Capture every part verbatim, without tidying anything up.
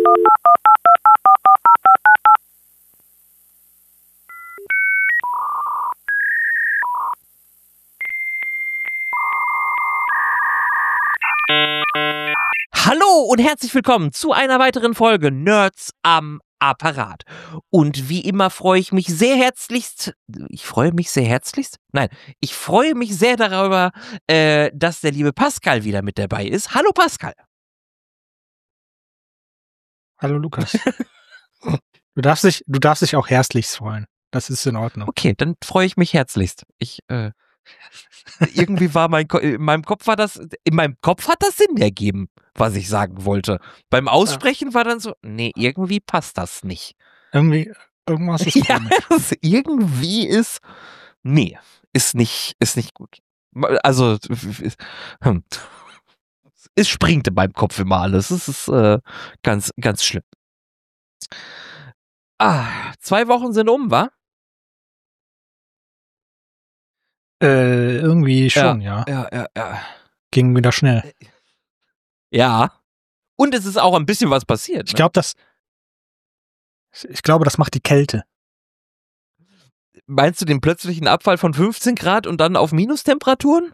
Hallo und herzlich willkommen zu einer weiteren Folge Nerds am Apparat. Und wie immer freue ich mich sehr herzlichst, ich freue mich sehr herzlichst? Nein, ich freue mich sehr darüber, äh, dass der liebe Pascal wieder mit dabei ist. Hallo Pascal. Hallo Lukas. Du darfst dich, du darfst dich auch herzlichst freuen. Das ist in Ordnung. Okay, dann freue ich mich herzlichst. Ich, äh, irgendwie war mein, Ko in meinem Kopf war das, in meinem Kopf hat das Sinn ergeben, was ich sagen wollte. Beim Aussprechen ja. war dann so, nee, irgendwie passt das nicht. Irgendwie, irgendwas ist ja, komisch. irgendwie ist, nee, ist nicht, ist nicht gut. Also, hm, es springt in meinem Kopf immer alles. Es ist äh, ganz, ganz schlimm. Ah, zwei Wochen sind um, wa? Äh, irgendwie schon, ja. Ja, ja, ja. ja. Ging wieder schnell. Ja. Und es ist auch ein bisschen was passiert. Ne? Ich glaube, das, ich glaube, das macht die Kälte. Meinst du den plötzlichen Abfall von fünfzehn Grad und dann auf Minustemperaturen?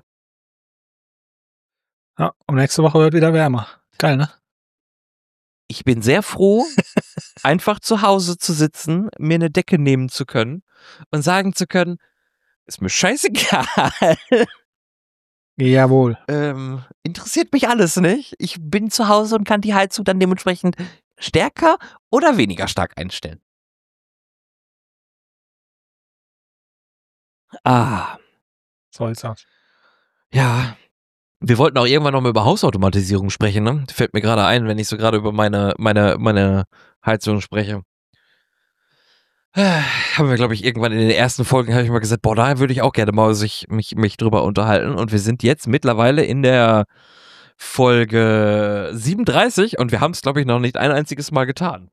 Ja, und nächste Woche wird wieder wärmer. Geil, ne? Ich bin sehr froh, einfach zu Hause zu sitzen, mir eine Decke nehmen zu können und sagen zu können, ist mir scheißegal. Jawohl. Ähm, interessiert mich alles nicht. Ich bin zu Hause und kann die Heizung dann dementsprechend stärker oder weniger stark einstellen. Ah. So ist das. Ja. Wir wollten auch irgendwann noch mal über Hausautomatisierung sprechen, ne? Fällt mir gerade ein, wenn ich so gerade über meine, meine, meine Heizung spreche. Haben wir, glaube ich, irgendwann in den ersten Folgen, habe ich mal gesagt, boah, da würde ich auch gerne mal sich, mich, mich drüber unterhalten. Und wir sind jetzt mittlerweile in der Folge siebenunddreißig und wir haben es, glaube ich, noch nicht ein einziges Mal getan.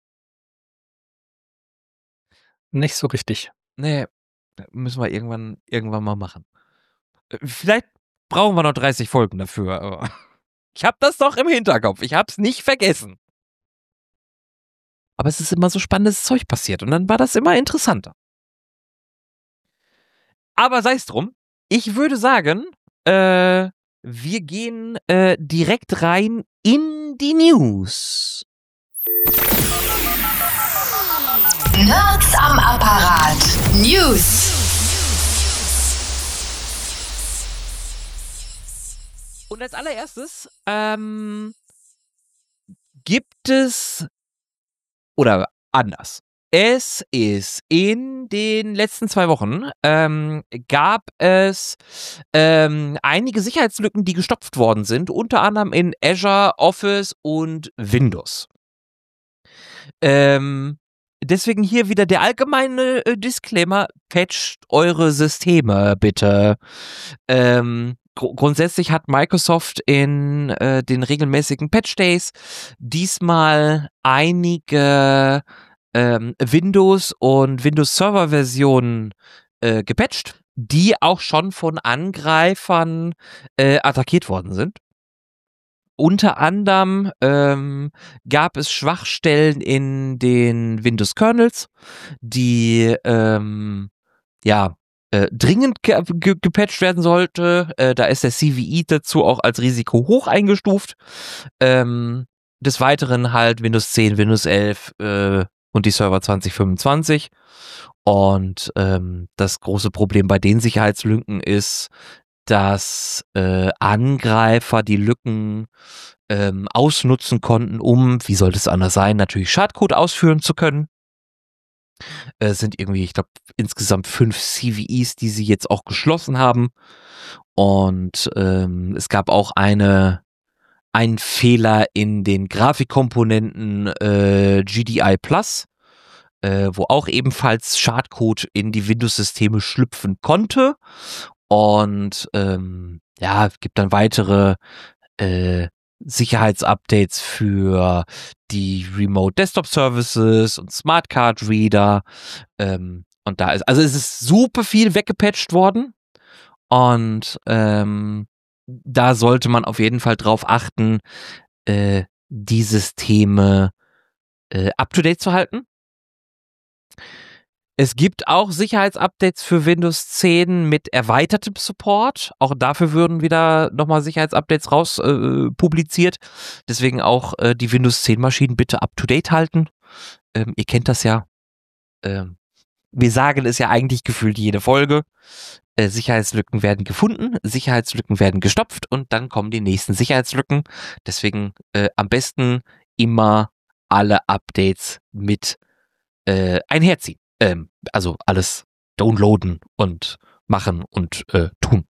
Nicht so richtig. Nee, müssen wir irgendwann, irgendwann mal machen. Vielleicht brauchen wir noch dreißig Folgen dafür, aber ich habe das doch im Hinterkopf. Ich habe es nicht vergessen. Aber es ist immer so spannendes Zeug passiert und dann war das immer interessanter. Aber sei es drum, ich würde sagen, äh, wir gehen äh, direkt rein in die News. Nerds am Apparat. News. Und als allererstes ähm, gibt es Oder anders. Es ist in den letzten zwei Wochen ähm, gab es ähm, einige Sicherheitslücken, die gestopft worden sind, unter anderem in Azure, Office und Windows. Ähm, deswegen hier wieder der allgemeine äh, Disclaimer, patcht eure Systeme bitte. Ähm, gr- grundsätzlich hat Microsoft in äh, den regelmäßigen Patch Days diesmal einige ähm, Windows und Windows Server Versionen äh, gepatcht, die auch schon von Angreifern äh, attackiert worden sind. Unter anderem ähm, gab es Schwachstellen in den Windows-Kernels, die ähm, ja äh, dringend ge ge gepatcht werden sollte. Äh, da ist der C V E dazu auch als Risiko hoch eingestuft. Ähm, des Weiteren halt Windows zehn, Windows elf äh, und die Server zwanzig fünfundzwanzig. Und ähm, das große Problem bei den Sicherheitslücken ist, dass äh, Angreifer die Lücken ähm, ausnutzen konnten, um, wie sollte es anders sein, natürlich Schadcode ausführen zu können. Es äh, sind irgendwie, ich glaube, insgesamt fünf C V Es, die sie jetzt auch geschlossen haben. Und ähm, es gab auch eine einen Fehler in den Grafikkomponenten äh, G D I Plus, äh, wo auch ebenfalls Schadcode in die Windows-Systeme schlüpfen konnte. Und ähm, ja, es gibt dann weitere äh, Sicherheitsupdates für die Remote Desktop Services und Smart Card Reader. Ähm, und da ist, also es ist super viel weggepatcht worden. Und ähm, da sollte man auf jeden Fall drauf achten, äh, die Systeme äh, up-to-date zu halten. Es gibt auch Sicherheitsupdates für Windows zehn mit erweitertem Support. Auch dafür würden wieder nochmal Sicherheitsupdates raus äh, publiziert. Deswegen auch äh, die Windows zehn Maschinen bitte up-to-date halten. Ähm, ihr kennt das ja. Ähm, wir sagen es ja eigentlich gefühlt jede Folge. Äh, Sicherheitslücken werden gefunden, Sicherheitslücken werden gestopft und dann kommen die nächsten Sicherheitslücken. Deswegen äh, am besten immer alle Updates mit äh, einherziehen. Ähm, also alles downloaden und machen und äh, tun.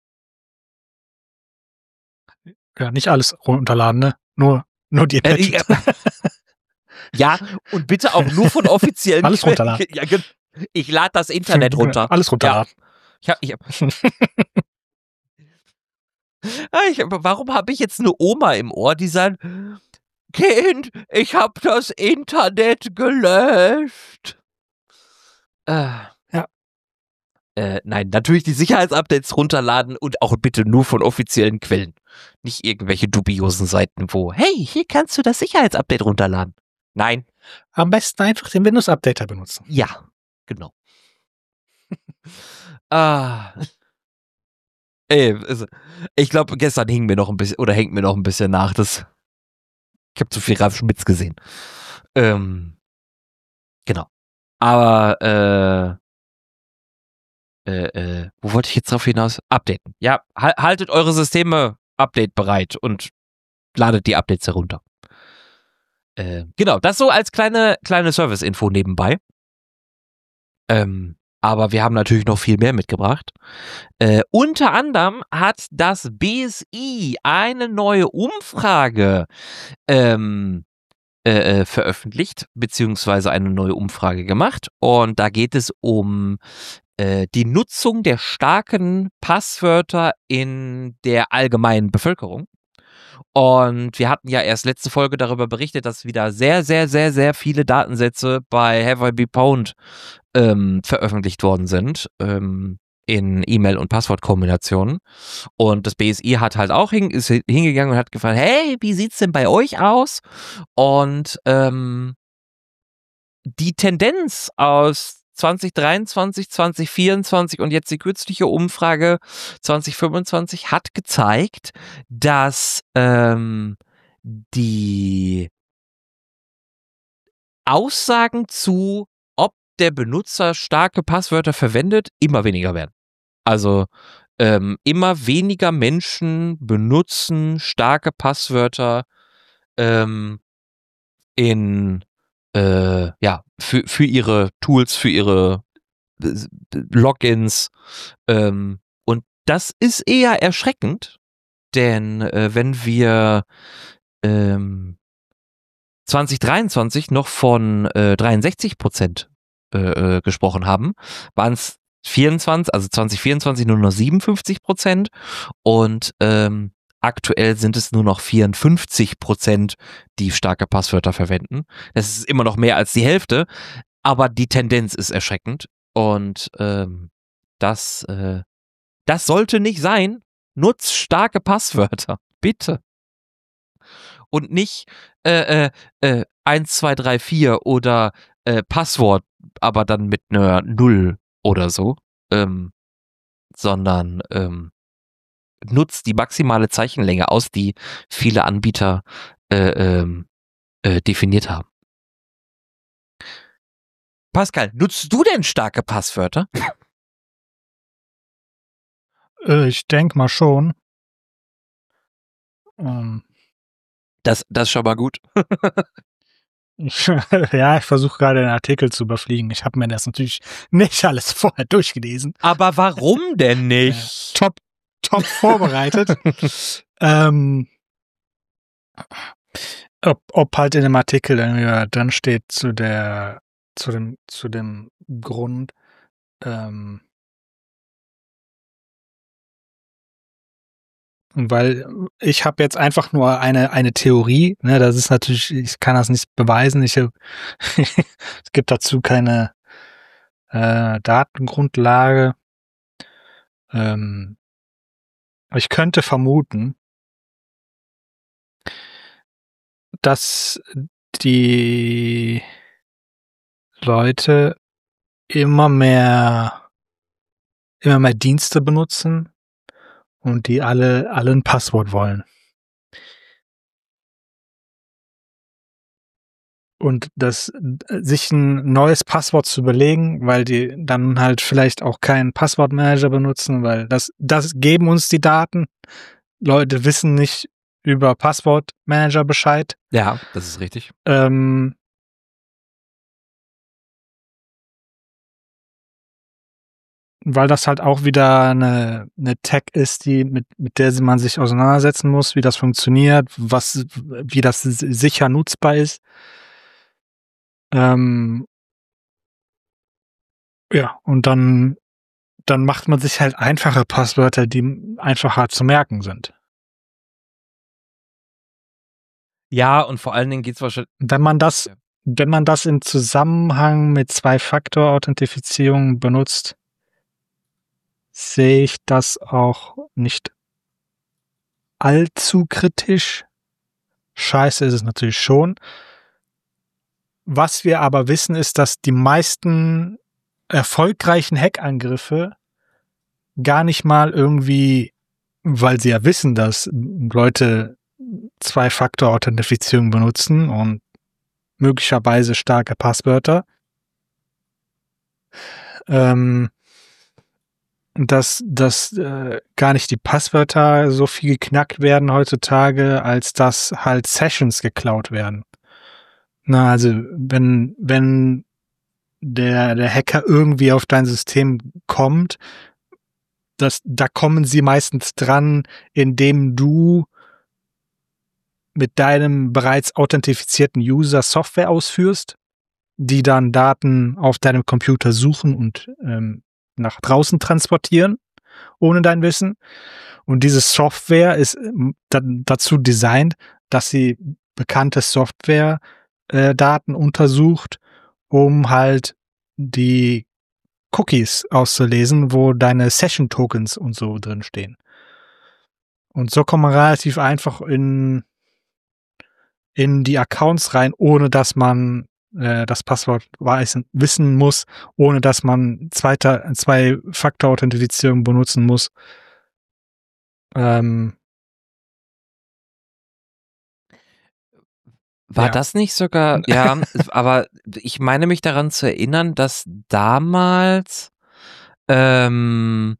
Ja, nicht alles runterladen, ne? Nur, nur die Äh, ja, ja, und bitte auch nur von offiziellen Alles Quellen. runterladen. Ja, ge- ich lade das Internet runter. Alles runterladen. Ja, ich hab, ich hab, Ah, ich, hab- warum habe ich jetzt eine Oma im Ohr, die sagt, Kind, ich habe das Internet gelöscht. Äh, Ja. Äh, nein, natürlich die Sicherheitsupdates runterladen und auch bitte nur von offiziellen Quellen. Nicht irgendwelche dubiosen Seiten, wo, hey, hier kannst du das Sicherheitsupdate runterladen. Nein. Am besten einfach den Windows-Updater benutzen. Ja, genau. ah. Ey, also, ich glaube, gestern hing mir noch ein bisschen, oder hängt mir noch ein bisschen nach. Das, ich habe zu viel Ralf Schmitz gesehen. Ähm, genau. Aber, äh, Äh, äh, wo wollte ich jetzt drauf hinaus? Updaten. Ja, hal- haltet eure Systeme Update bereit und ladet die Updates herunter. Äh, genau, das so als kleine, kleine Service-Info nebenbei. Ähm, aber wir haben natürlich noch viel mehr mitgebracht. Äh, unter anderem hat das B S I eine neue Umfrage ähm, äh, äh, veröffentlicht, beziehungsweise eine neue Umfrage gemacht. Und da geht es um äh, die Nutzung der starken Passwörter in der allgemeinen Bevölkerung. Und wir hatten ja erst letzte Folge darüber berichtet, dass wieder sehr, sehr, sehr, sehr viele Datensätze bei Have I Be Pwned ähm, veröffentlicht worden sind. Ähm, in E-Mail- und Passwortkombinationen. Und das B S I hat halt auch hin, ist hingegangen und hat gefragt, hey, wie sieht's denn bei euch aus? Und ähm, die Tendenz aus zwanzig dreiundzwanzig, zwanzig vierundzwanzig und jetzt die kürzliche Umfrage zwanzig fünfundzwanzig hat gezeigt, dass ähm, die Aussagen zu, ob der Benutzer starke Passwörter verwendet, immer weniger werden. Also ähm, immer weniger Menschen benutzen starke Passwörter ähm, in äh, ja für, für ihre Tools, für ihre äh, Logins. Ähm, und das ist eher erschreckend, denn äh, wenn wir ähm, zwanzig dreiundzwanzig noch von äh, dreiundsechzig Prozent äh, äh, gesprochen haben, waren es vierundzwanzig, also zwanzig vierundzwanzig nur noch siebenundfünfzig Prozent und ähm, aktuell sind es nur noch vierundfünfzig Prozent, die starke Passwörter verwenden. Das ist immer noch mehr als die Hälfte, aber die Tendenz ist erschreckend und ähm, das, äh, das sollte nicht sein. Nutzt starke Passwörter, bitte. Und nicht äh, äh, äh, eins, zwei, drei, vier oder äh, Passwort, aber dann mit einer Null oder so, ähm, sondern ähm, nutzt die maximale Zeichenlänge aus, die viele Anbieter äh, ähm, äh, definiert haben. Pascal, nutzt du denn starke Passwörter? Äh, ich denke mal schon. Ähm, Das, das ist schon mal gut. ich, ja, ich versuche gerade den Artikel zu überfliegen. Ich habe mir das natürlich nicht alles vorher durchgelesen. Aber warum denn Äh, nicht? top, top vorbereitet. ähm, ob, ob halt in dem Artikel irgendwie drin steht zu der, zu dem, zu dem Grund, ähm, weil ich habe jetzt einfach nur eine eine Theorie, ne, das ist natürlich, ich kann das nicht beweisen, ich es gibt dazu keine äh, Datengrundlage. Ähm, ich könnte vermuten, dass die Leute immer mehr, immer mehr Dienste benutzen und die alle, alle ein Passwort wollen. Und das, sich ein neues Passwort zu überlegen, weil die dann halt vielleicht auch keinen Passwortmanager benutzen, weil das, das geben uns die Daten. Leute wissen nicht über Passwortmanager Bescheid. Ja, das ist richtig. Ähm, weil das halt auch wieder eine, eine Tech ist, die, mit, mit der man sich auseinandersetzen muss, wie das funktioniert, was, wie das sicher nutzbar ist. Ähm, ja, und dann, dann macht man sich halt einfache Passwörter, die einfacher zu merken sind. Ja, und vor allen Dingen geht's wahrscheinlich. Wenn man das, Ja. wenn man das im Zusammenhang mit Zwei-Faktor-Authentifizierung benutzt, sehe ich das auch nicht allzu kritisch. Scheiße ist es natürlich schon. Was wir aber wissen, ist, dass die meisten erfolgreichen Hackangriffe gar nicht mal irgendwie, weil sie ja wissen, dass Leute Zwei-Faktor-Authentifizierung benutzen und möglicherweise starke Passwörter, ähm, dass, dass äh, gar nicht die Passwörter so viel geknackt werden heutzutage, als dass halt Sessions geklaut werden. Na, also wenn, wenn der, der Hacker irgendwie auf dein System kommt, das, da kommen sie meistens dran, indem du mit deinem bereits authentifizierten User Software ausführst, die dann Daten auf deinem Computer suchen und ähm, nach draußen transportieren, ohne dein Wissen. Und diese Software ist ähm, da, dazu designt, dass sie bekannte Software äh, Daten untersucht, um halt die Cookies auszulesen, wo deine Session-Tokens und so drin stehen. Und so kommt man relativ einfach in in die Accounts rein, ohne dass man äh, das Passwort weiß, wissen muss, ohne dass man zweiter, Zwei-Faktor-Authentifizierung benutzen muss. Ähm, War Ja. das nicht sogar, ja, aber ich meine mich daran zu erinnern, dass damals ähm,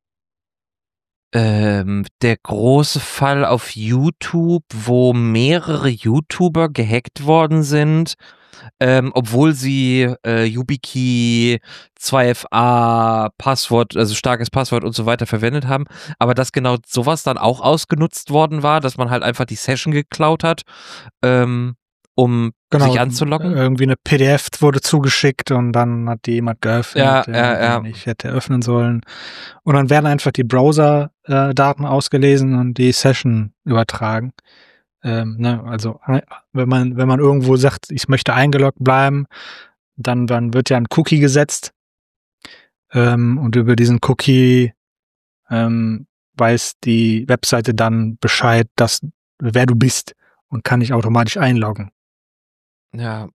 ähm, der große Fall auf YouTube, wo mehrere YouTuber gehackt worden sind, ähm, obwohl sie äh, YubiKey, zwei F A, Passwort, also starkes Passwort und so weiter verwendet haben, aber dass genau sowas dann auch ausgenutzt worden war, dass man halt einfach die Session geklaut hat, ähm, um genau, sich anzuloggen. Irgendwie eine P D F wurde zugeschickt und dann hat die jemand geöffnet, Ja, der ja, ja. die nicht hätte öffnen sollen. Und dann werden einfach die Browser-Daten ausgelesen und die Session übertragen. Ähm, ne, also wenn man, wenn man irgendwo sagt, ich möchte eingeloggt bleiben, dann, dann wird ja ein Cookie gesetzt. Ähm, und über diesen Cookie ähm, weiß die Webseite dann Bescheid, dass wer du bist und kann dich automatisch einloggen. Ja.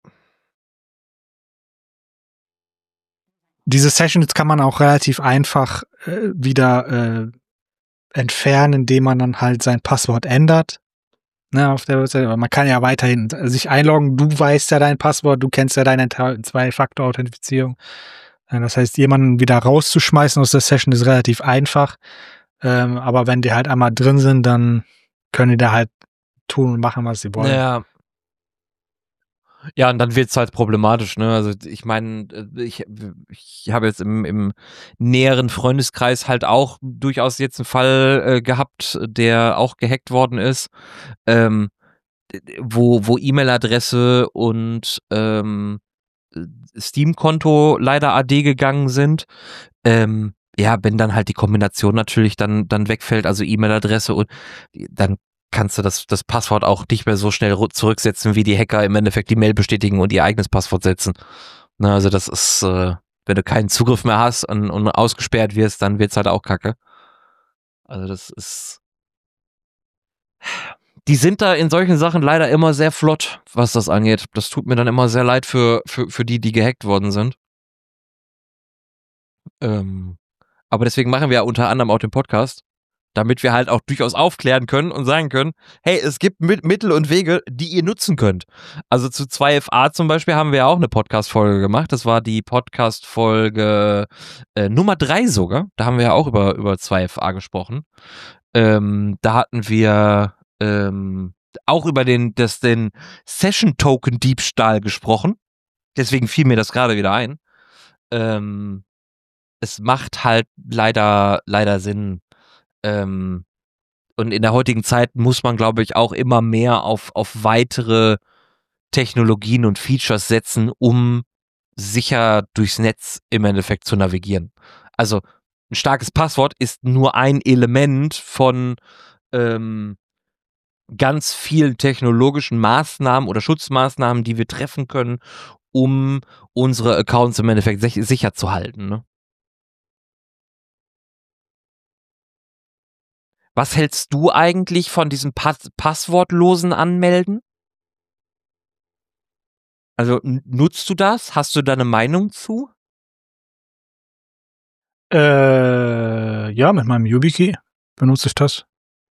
Diese Sessions kann man auch relativ einfach äh, wieder äh, entfernen, indem man dann halt sein Passwort ändert. Ne, auf der Webseite. Aber man kann ja weiterhin sich einloggen. Du weißt ja dein Passwort, du kennst ja deine Zwei-Faktor-Authentifizierung. Das heißt, jemanden wieder rauszuschmeißen aus der Session ist relativ einfach. Ähm, aber wenn die halt einmal drin sind, dann können die da halt tun und machen, was sie wollen. Ja. Ja, und dann wird's halt problematisch, ne? Also ich meine, ich, ich habe jetzt im, im näheren Freundeskreis halt auch durchaus jetzt einen Fall äh, gehabt, der auch gehackt worden ist, ähm, wo, wo E-Mail-Adresse und ähm, Steam-Konto leider A D gegangen sind. Ähm, ja, wenn dann halt die Kombination natürlich dann, dann wegfällt, also E-Mail-Adresse und dann kannst du das, das Passwort auch nicht mehr so schnell zurücksetzen, wie die Hacker im Endeffekt die Mail bestätigen und ihr eigenes Passwort setzen. Na, also das ist, äh, wenn du keinen Zugriff mehr hast und, und ausgesperrt wirst, dann wird's halt auch kacke. Also das ist die sind da in solchen Sachen leider immer sehr flott, was das angeht. Das tut mir dann immer sehr leid für, für, für die, die gehackt worden sind. Ähm, aber deswegen machen wir ja unter anderem auch den Podcast, damit wir halt auch durchaus aufklären können und sagen können, hey, es gibt mit Mittel und Wege, die ihr nutzen könnt. Also zu zwei F A zum Beispiel haben wir ja auch eine Podcast-Folge gemacht. Das war die Podcast-Folge äh, Nummer drei sogar. Da haben wir ja auch über, über zwei F A gesprochen. Ähm, da hatten wir ähm, auch über den, das, den Session-Token-Diebstahl gesprochen. Deswegen fiel mir das gerade wieder ein. Ähm, es macht halt leider, leider Sinn. Ähm, und in der heutigen Zeit muss man, glaube ich, auch immer mehr auf, auf weitere Technologien und Features setzen, um sicher durchs Netz im Endeffekt zu navigieren. Also ein starkes Passwort ist nur ein Element von ähm, ganz vielen technologischen Maßnahmen oder Schutzmaßnahmen, die wir treffen können, um unsere Accounts im Endeffekt sich, sicher zu halten. Ne? Was hältst du eigentlich von diesem Pass passwortlosen Anmelden? Also nutzt du das? Hast du da eine Meinung zu? Äh, ja, mit meinem YubiKey benutze ich das.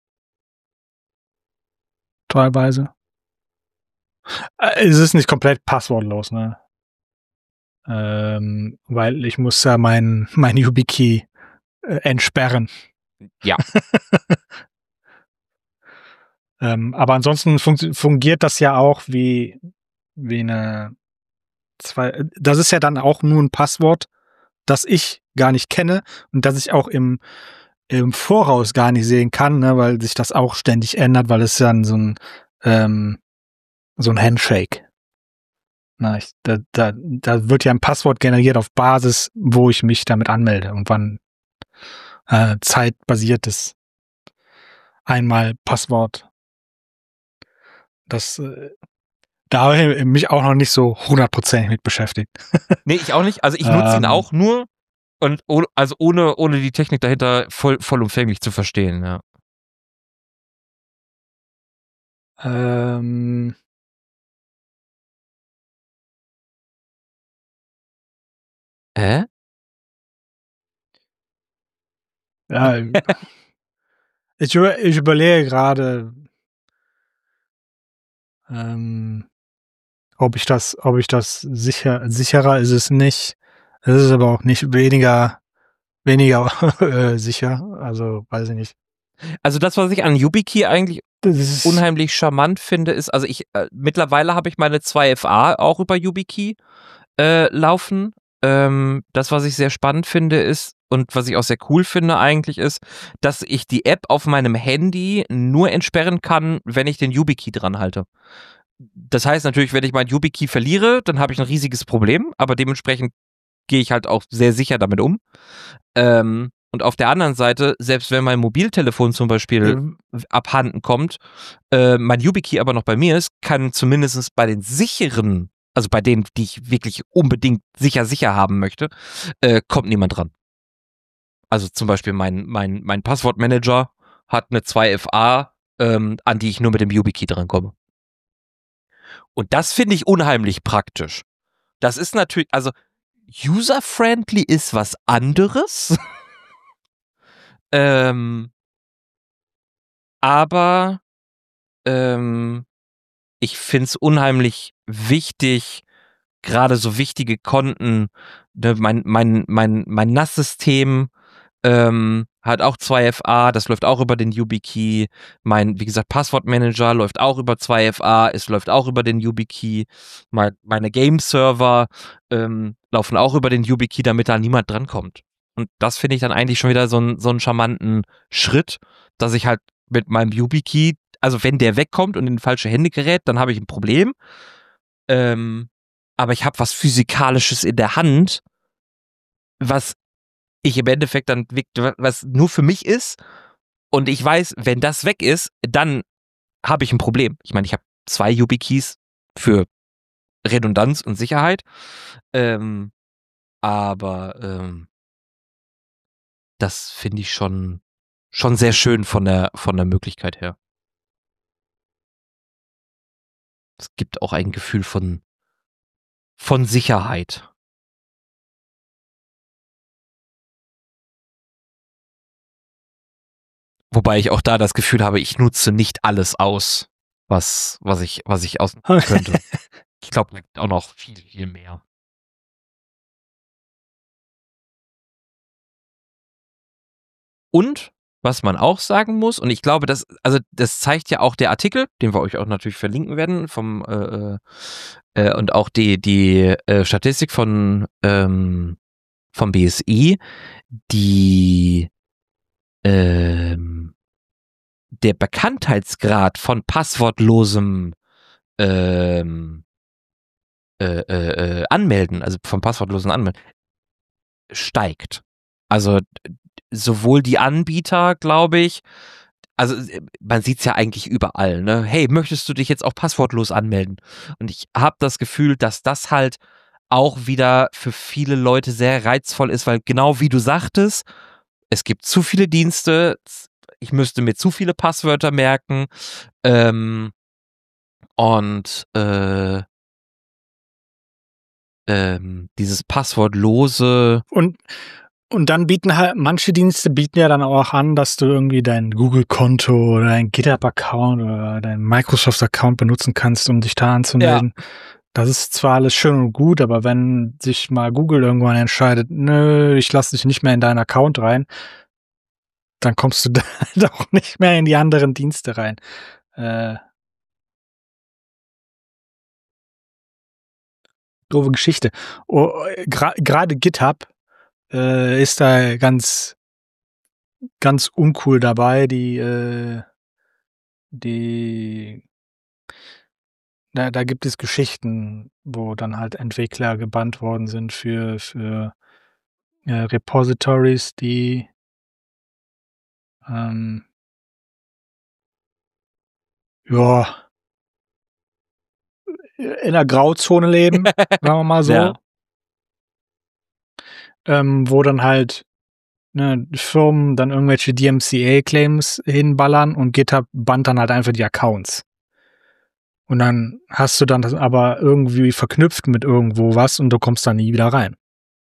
Teilweise. Äh, es ist nicht komplett passwortlos, ne? Ähm, weil ich muss ja mein, mein YubiKey äh, entsperren. Ja. ähm, aber ansonsten fun fungiert das ja auch wie, wie eine zwei. Das ist ja dann auch nur ein Passwort, das ich gar nicht kenne und das ich auch im, im Voraus gar nicht sehen kann, ne, weil sich das auch ständig ändert, weil es dann so ein, ähm, so ein Handshake. Na, ich, da, da, da wird ja ein Passwort generiert auf Basis, wo ich mich damit anmelde und wann äh, zeitbasiertes einmal Passwort. Das äh, da habe ich mich auch noch nicht so hundertprozentig mit beschäftigt. Nee, ich auch nicht. Also ich nutze ähm, ihn auch nur und oh, also ohne, ohne die Technik dahinter voll, vollumfänglich zu verstehen, ja. Ähm, Hä? ja, ich, über, ich überlege gerade, ähm, ob ich das, ob ich das sicher, sicherer ist es nicht. Es ist aber auch nicht weniger, weniger äh, sicher. Also, weiß ich nicht. Also das, was ich an YubiKey eigentlich Das ist unheimlich charmant finde, ist, also ich, äh, mittlerweile habe ich meine zwei F A auch über YubiKey äh, laufen. Ähm, das, was ich sehr spannend finde, ist, und was ich auch sehr cool finde eigentlich, ist, dass ich die App auf meinem Handy nur entsperren kann, wenn ich den YubiKey dran halte. Das heißt natürlich, wenn ich mein YubiKey verliere, dann habe ich ein riesiges Problem, aber dementsprechend gehe ich halt auch sehr sicher damit um. Ähm, und auf der anderen Seite, selbst wenn mein Mobiltelefon zum Beispiel äh, abhanden kommt, äh, mein YubiKey aber noch bei mir ist, kann zumindest bei den sicheren, also bei denen, die ich wirklich unbedingt sicher sicher haben möchte, äh, kommt niemand dran. Also zum Beispiel mein, mein, mein Passwortmanager hat eine zwei F A, ähm, an die ich nur mit dem YubiKey drankomme. Und das finde ich unheimlich praktisch. Das ist natürlich, also user-friendly ist was anderes. ähm, aber ähm, ich finde es unheimlich wichtig, gerade so wichtige Konten, ne, mein, mein, mein, mein N A S-System ähm, hat auch zwei F A, das läuft auch über den YubiKey. Mein, wie gesagt, Passwortmanager läuft auch über zwei F A, es läuft auch über den YubiKey. Mein, meine Game-Server ähm, laufen auch über den YubiKey, damit da niemand drankommt. Und das finde ich dann eigentlich schon wieder so, ein, so einen charmanten Schritt, dass ich halt mit meinem YubiKey, also wenn der wegkommt und in falsche Hände gerät, dann habe ich ein Problem. Ähm, aber ich habe was Physikalisches in der Hand, was ich im Endeffekt dann, was nur für mich ist, und ich weiß, wenn das weg ist, dann habe ich ein Problem. Ich meine, ich habe zwei YubiKeys für Redundanz und Sicherheit, ähm, aber ähm, das finde ich schon, schon sehr schön von der, von der Möglichkeit her. Es gibt auch ein Gefühl von, von Sicherheit. Wobei ich auch da das Gefühl habe, ich nutze nicht alles aus, was, was ich, was ich ausnutzen könnte. Ich glaube, da gibt auch noch viel, viel mehr. Und was man auch sagen muss, und ich glaube, das, also das zeigt ja auch der Artikel, den wir euch auch natürlich verlinken werden, vom äh, äh, und auch die, die äh, Statistik von ähm, vom B S I, die ähm, der Bekanntheitsgrad von passwortlosem ähm, äh, äh, äh, Anmelden, also vom passwortlosen Anmelden, steigt. Also sowohl die Anbieter, glaube ich, also man sieht es ja eigentlich überall, ne? Hey, möchtest du dich jetzt auch passwortlos anmelden? Und ich habe das Gefühl, dass das halt auch wieder für viele Leute sehr reizvoll ist, weil genau wie du sagtest, es gibt zu viele Dienste, ich müsste mir zu viele Passwörter merken ähm, und äh, ähm, dieses passwortlose Und Und dann bieten halt, manche Dienste bieten ja dann auch an, dass du irgendwie dein Google-Konto oder dein GitHub-Account oder dein Microsoft-Account benutzen kannst, um dich da anzumelden. Ja. Das ist zwar alles schön und gut, aber wenn sich mal Google irgendwann entscheidet, nö, ich lasse dich nicht mehr in deinen Account rein, dann kommst du da halt auch nicht mehr in die anderen Dienste rein. Äh, doofe Geschichte. Oh, gra- gerade GitHub äh, ist da ganz ganz uncool dabei, die äh, die da, da gibt es Geschichten, wo dann halt Entwickler gebannt worden sind für für äh, Repositories, die ähm, ja in der Grauzone leben, sagen wir mal so. Ja. Ähm, wo dann halt ne, Firmen dann irgendwelche D M C A-Claims hinballern und GitHub bannt dann halt einfach die Accounts. Und dann hast du dann das aber irgendwie verknüpft mit irgendwo was und du kommst da nie wieder rein.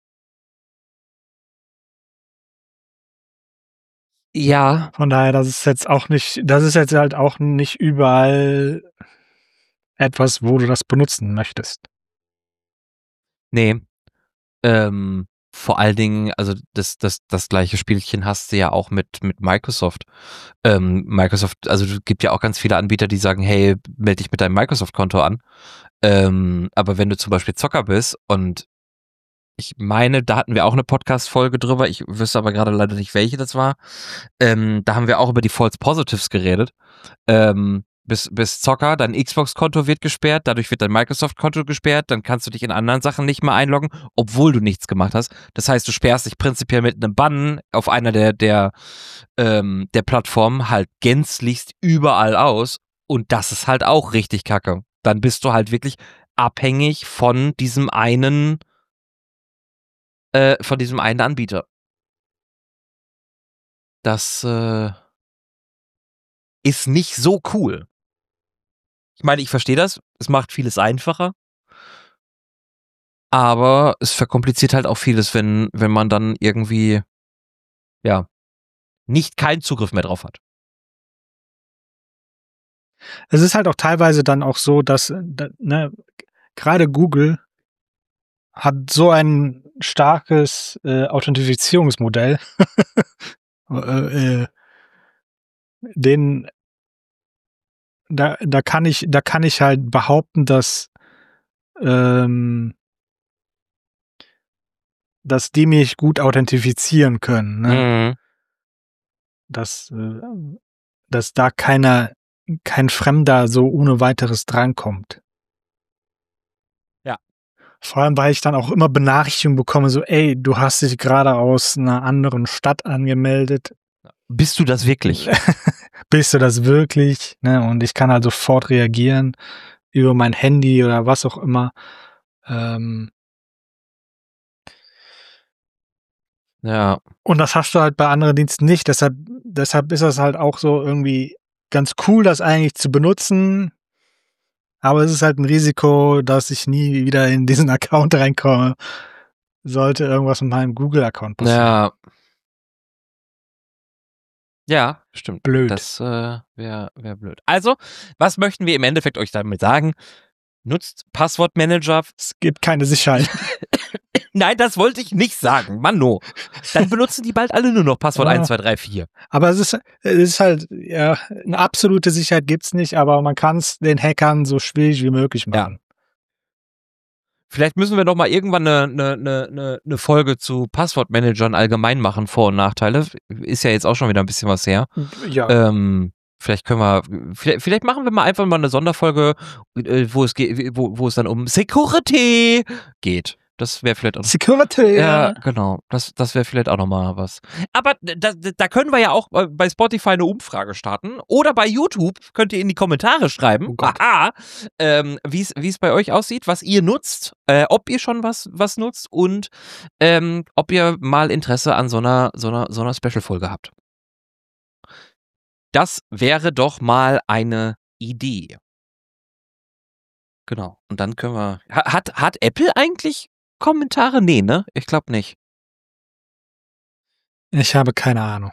Ja. Von daher, das ist jetzt auch nicht, das ist jetzt halt auch nicht überall etwas, wo du das benutzen möchtest. Nee. Ähm, vor allen Dingen, also das, das, das gleiche Spielchen hast du ja auch mit, mit Microsoft. Ähm, Microsoft, also es gibt ja auch ganz viele Anbieter, die sagen, hey, melde dich mit deinem Microsoft-Konto an. Ähm, aber wenn du zum Beispiel Zocker bist und ich meine, da hatten wir auch eine Podcast-Folge drüber, ich wüsste aber gerade leider nicht, welche das war. Ähm, da haben wir auch über die False Positives geredet. Ähm, bis, bis Zocker, dein Xbox-Konto wird gesperrt, dadurch wird dein Microsoft-Konto gesperrt, dann kannst du dich in anderen Sachen nicht mehr einloggen, obwohl du nichts gemacht hast. Das heißt, du sperrst dich prinzipiell mit einem Bann auf einer der, der, ähm, der Plattformen halt gänzlichst überall aus und das ist halt auch richtig kacke. Dann bist du halt wirklich abhängig von diesem einen Äh, von diesem einen Anbieter. Das äh, ist nicht so cool. Ich meine, ich verstehe das. Es macht vieles einfacher. Aber es verkompliziert halt auch vieles, wenn, wenn man dann irgendwie, ja, nicht keinen Zugriff mehr drauf hat. Es ist halt auch teilweise dann auch so, dass ne, gerade Google hat so ein starkes äh, Authentifizierungsmodell, äh, äh, den da, da kann ich, da kann ich halt behaupten, dass ähm, dass die mich gut authentifizieren können, ne? Mhm. Dass, äh, dass da keiner, kein Fremder so ohne weiteres drankommt. Ja. Vor allem, weil ich dann auch immer Benachrichtigungen bekomme, so, ey, du hast dich gerade aus einer anderen Stadt angemeldet. Bist du das wirklich? Bist du das wirklich? Ne? Und ich kann halt sofort reagieren über mein Handy oder was auch immer. Ähm, ja. Und das hast du halt bei anderen Diensten nicht. Deshalb, deshalb ist das halt auch so irgendwie ganz cool, das eigentlich zu benutzen. Aber es ist halt ein Risiko, dass ich nie wieder in diesen Account reinkomme. Sollte irgendwas mit meinem Google-Account passieren. Ja. Ja, stimmt. Blöd. Das äh, wäre wär blöd. Also, was möchten wir im Endeffekt euch damit sagen? Nutzt Passwortmanager. Es gibt keine Sicherheit. Nein, das wollte ich nicht sagen. Manno. Dann benutzen die bald alle nur noch Passwort Ja. eins, zwei, drei, vier. Aber es ist, es ist halt, ja, eine absolute Sicherheit gibt's nicht, aber man kann es den Hackern so schwierig wie möglich machen. Vielleicht müssen wir doch mal irgendwann eine, eine, eine, eine Folge zu Passwortmanagern allgemein machen, Vor- und Nachteile. Ist ja jetzt auch schon wieder ein bisschen was her. Ja. Ähm, vielleicht können wir, vielleicht, vielleicht machen wir mal einfach mal eine Sonderfolge, äh, wo es geht, wo, wo es dann um Security geht. Das wäre vielleicht auch noch, Security. ja, genau. Das, das wäre vielleicht auch nochmal was. Aber da, da können wir ja auch bei Spotify eine Umfrage starten. Oder bei YouTube könnt ihr in die Kommentare schreiben, Oh Gott. aha, ähm, wie es bei euch aussieht, was ihr nutzt, äh, ob ihr schon was, was nutzt und ähm, ob ihr mal Interesse an so einer, so einer, so einer Special-Folge habt. Das wäre doch mal eine Idee. Genau. Und dann können wir. Hat, hat Apple eigentlich Kommentare? Nee, ne? Ich glaube nicht. Ich habe keine Ahnung.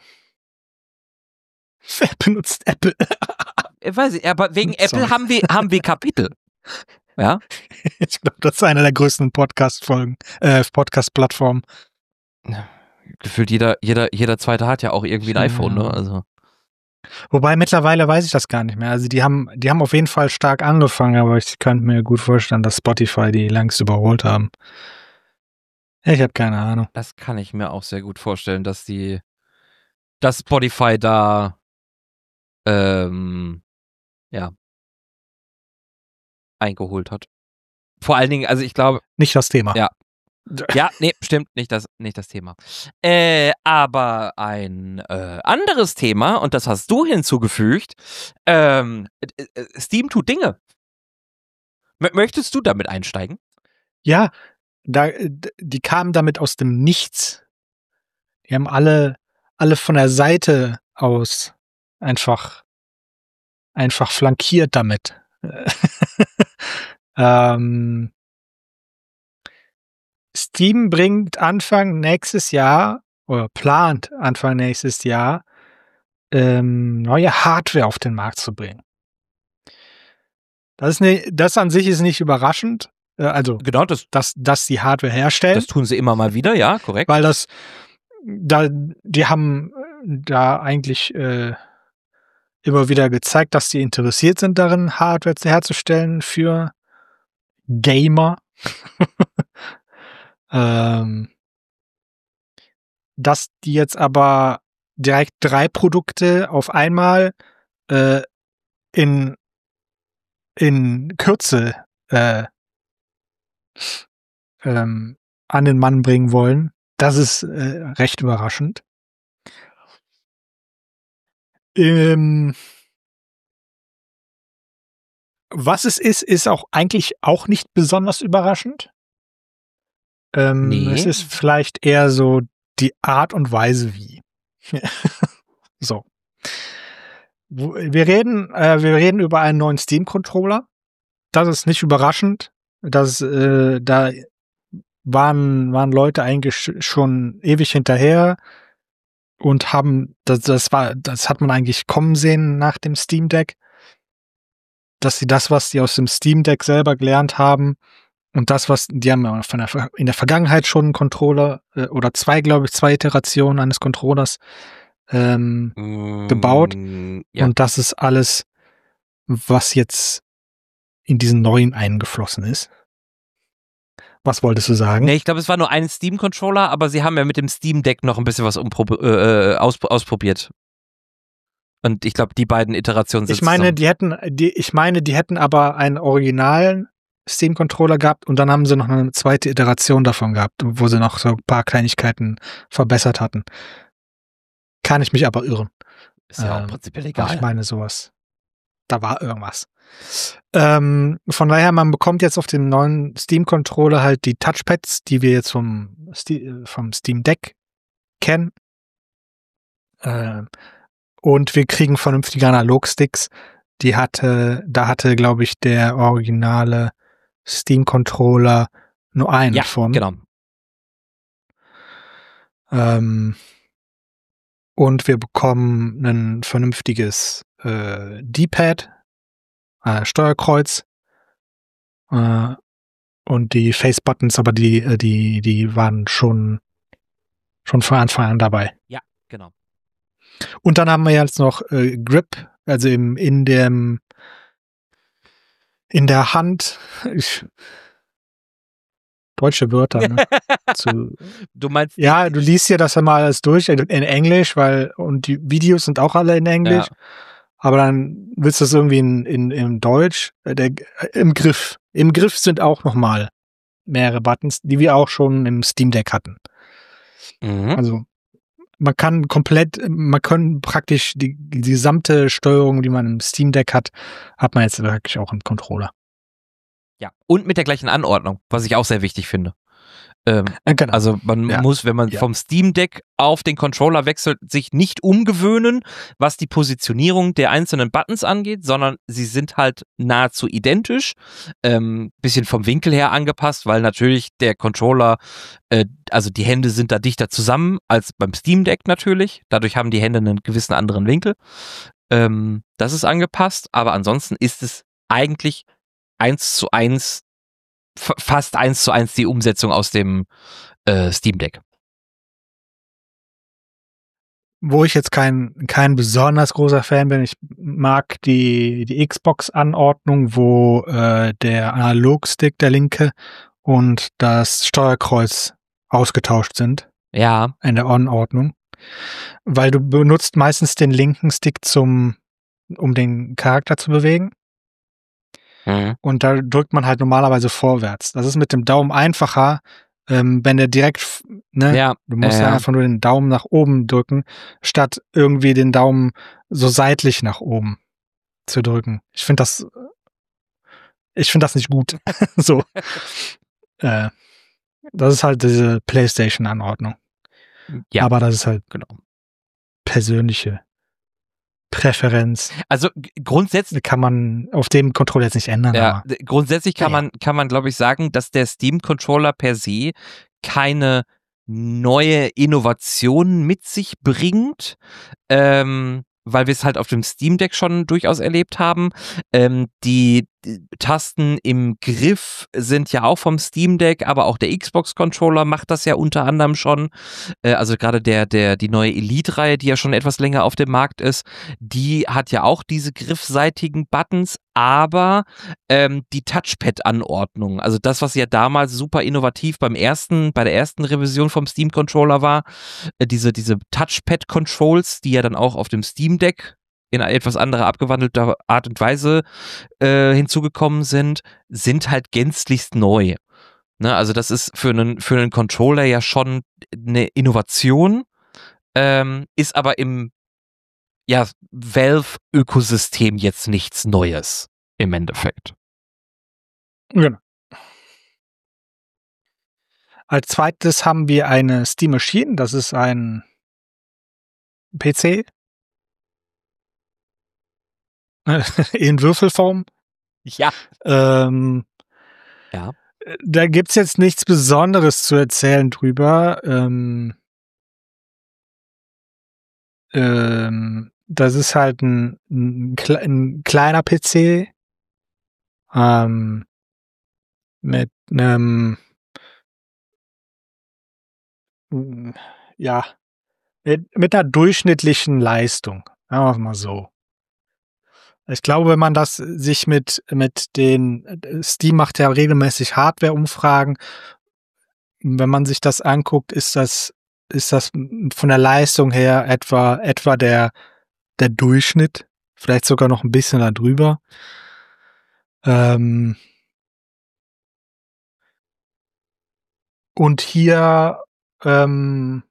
Wer benutzt Apple? Ich weiß nicht, aber wegen Sorry. Apple haben wir, haben wir Kapitel. Ja? Ich glaube, das ist eine der größten Podcast-Folgen, äh, Podcast-Plattformen. Gefühlt jeder, jeder, jeder Zweite hat ja auch irgendwie ein Ja. iPhone, ne? Also. Wobei mittlerweile weiß ich das gar nicht mehr. Also die haben, die haben auf jeden Fall stark angefangen, aber ich könnte mir gut vorstellen, dass Spotify die längst überholt haben. Ich habe keine Ahnung. Das kann ich mir auch sehr gut vorstellen, dass die, dass Spotify da, ähm, ja, eingeholt hat. Vor allen Dingen, also ich glaube, Nicht das Thema. Ja. ja, nee, stimmt, nicht das, nicht das Thema. Äh, aber ein äh, anderes Thema, und das hast du hinzugefügt, ähm, äh, äh, Steam tut Dinge. M- möchtest du damit einsteigen? Ja, da, die kamen damit aus dem Nichts. Die haben alle, alle von der Seite aus einfach, einfach flankiert damit. ähm, Steam bringt Anfang nächstes Jahr oder plant Anfang nächstes Jahr ähm, neue Hardware auf den Markt zu bringen. Das ist ne, das an sich ist nicht überraschend. Äh, also Genau, das, dass, dass die Hardware herstellen. das tun sie immer mal wieder, ja, korrekt. Weil das, da, die haben da eigentlich äh, immer wieder gezeigt, dass die interessiert sind darin, Hardware herzustellen für Gamer. ähm, dass die jetzt aber direkt drei Produkte auf einmal äh, in, in Kürze äh, ähm, an den Mann bringen wollen, das ist äh, recht überraschend. Ähm, was es ist, ist auch eigentlich auch nicht besonders überraschend. Ähm, Nee. Es ist vielleicht eher so die Art und Weise wie. so. Wo- Wir reden, äh, wir reden über einen neuen Steam-Controller. Das ist nicht überraschend. Das, äh, da waren, waren Leute eigentlich sch- schon ewig hinterher und haben, das, das war, das hat man eigentlich kommen sehen nach dem Steam Deck, dass sie das, was sie aus dem Steam Deck selber gelernt haben und das, was, die haben ja von der, in der Vergangenheit schon einen Controller äh, oder zwei, glaube ich, zwei Iterationen eines Controllers ähm, gebaut. Mm, ja. Und das ist alles, was jetzt in diesen neuen eingeflossen ist. Was wolltest du sagen? Nee, ich glaube, es war nur ein Steam-Controller, aber sie haben ja mit dem Steam Deck noch ein bisschen was umpro- äh, aus ausprobiert. Und ich glaube, die beiden Iterationen sind Ich meine, zusammen. die hätten, die, ich meine, die hätten aber einen originalen Steam-Controller gehabt und dann haben sie noch eine zweite Iteration davon gehabt, wo sie noch so ein paar Kleinigkeiten verbessert hatten. Kann ich mich aber irren. Ist ja auch ähm, prinzipiell Aber egal. ich meine sowas. Da war irgendwas. Ähm, von daher, man bekommt jetzt auf dem neuen Steam-Controller halt die Touchpads, die wir jetzt vom, Ste- vom Steam Deck kennen. Ähm, und wir kriegen vernünftige Analogsticks, die hatte, da hatte, glaube ich, der originale Steam-Controller nur einen Ja, von. genau. Ähm, und wir bekommen ein vernünftiges äh, D-Pad, äh, Steuerkreuz äh, und die Face-Buttons, aber die, äh, die, die waren schon, schon von Anfang an dabei. Ja, genau. Und dann haben wir jetzt noch äh, Grip, also im, in dem in der Hand. Ich, deutsche Wörter, ne? Zu, Du meinst die- ja, du liest ja das ja mal alles durch in, in Englisch, weil und die Videos sind auch alle in Englisch. Ja. Aber dann willst du das irgendwie in, in, in Deutsch, äh, der, äh, im Griff. Im Griff sind auch nochmal mehrere Buttons, die wir auch schon im Steam Deck hatten. Mhm. Also man kann komplett, man kann praktisch die, die gesamte Steuerung, die man im Steam Deck hat, hat man jetzt wirklich auch im Controller. Ja, und mit der gleichen Anordnung, was ich auch sehr wichtig finde. Ähm, Äh, genau. Also man Ja. muss, wenn man Ja. vom Steam Deck auf den Controller wechselt, sich nicht umgewöhnen, was die Positionierung der einzelnen Buttons angeht, sondern sie sind halt nahezu identisch. Ähm, bisschen vom Winkel her angepasst, weil natürlich der Controller, äh, also die Hände sind da dichter zusammen als beim Steam Deck natürlich. Dadurch haben die Hände einen gewissen anderen Winkel. Ähm, das ist angepasst, aber ansonsten ist es eigentlich eins zu eins, f- fast eins zu eins die Umsetzung aus dem äh, Steam Deck. Wo ich jetzt kein, kein besonders großer Fan bin, ich mag die, die Xbox-Anordnung, wo äh, der Analogstick, der linke, und das Steuerkreuz ausgetauscht sind Ja, in der Anordnung. Weil du benutzt meistens den linken Stick zum, um den Charakter zu bewegen. mhm. Und da drückt man halt normalerweise vorwärts. Das ist mit dem Daumen einfacher, ähm, wenn der direkt, f- ne, Ja, du musst äh, ja einfach nur den Daumen nach oben drücken, statt irgendwie den Daumen so seitlich nach oben zu drücken. Ich finde das, ich finde das nicht gut. So. Äh, das ist halt diese PlayStation-Anordnung. ja, Aber das ist halt genau. persönliche Präferenz. Also g- grundsätzlich, Kann man auf dem Controller jetzt nicht ändern, ja, aber d- grundsätzlich kann Naja. man, kann man, glaube ich, sagen, dass der Steam Controller per se keine neue Innovation mit sich bringt, ähm, weil wir es halt auf dem Steam Deck schon durchaus erlebt haben. Ähm, die, die Tasten im Griff sind ja auch vom Steam Deck, aber auch der Xbox Controller macht das ja unter anderem schon. Äh, also gerade der, der, die neue Elite-Reihe, die ja schon etwas länger auf dem Markt ist, die hat ja auch diese griffseitigen Buttons, aber ähm, die Touchpad-Anordnung, also das, was ja damals super innovativ beim ersten, bei der ersten Revision vom Steam-Controller war, äh, diese, diese Touchpad-Controls, die ja dann auch auf dem Steam Deck in eine etwas andere abgewandelter Art und Weise äh, hinzugekommen sind, sind halt gänzlichst neu. Ne, also das ist für einen, für einen Controller ja schon eine Innovation, ähm, ist aber im ja, Valve-Ökosystem jetzt nichts Neues im Endeffekt. genau. Als zweites haben wir eine Steam Machine, das ist ein P C in Würfelform. Ja. Ähm, Ja. Da gibt's jetzt nichts Besonderes zu erzählen drüber. Ähm, ähm, das ist halt ein, ein, kle- ein kleiner P C ähm, mit einem mm, ja mit, mit einer durchschnittlichen Leistung. Sagen wir es mal so. Ich glaube, wenn man das sich mit mit den Steam macht ja regelmäßig Hardware-Umfragen. Wenn man sich das anguckt, ist das ist das von der Leistung her etwa etwa der der Durchschnitt, vielleicht sogar noch ein bisschen darüber. Ähm, und hier ähm,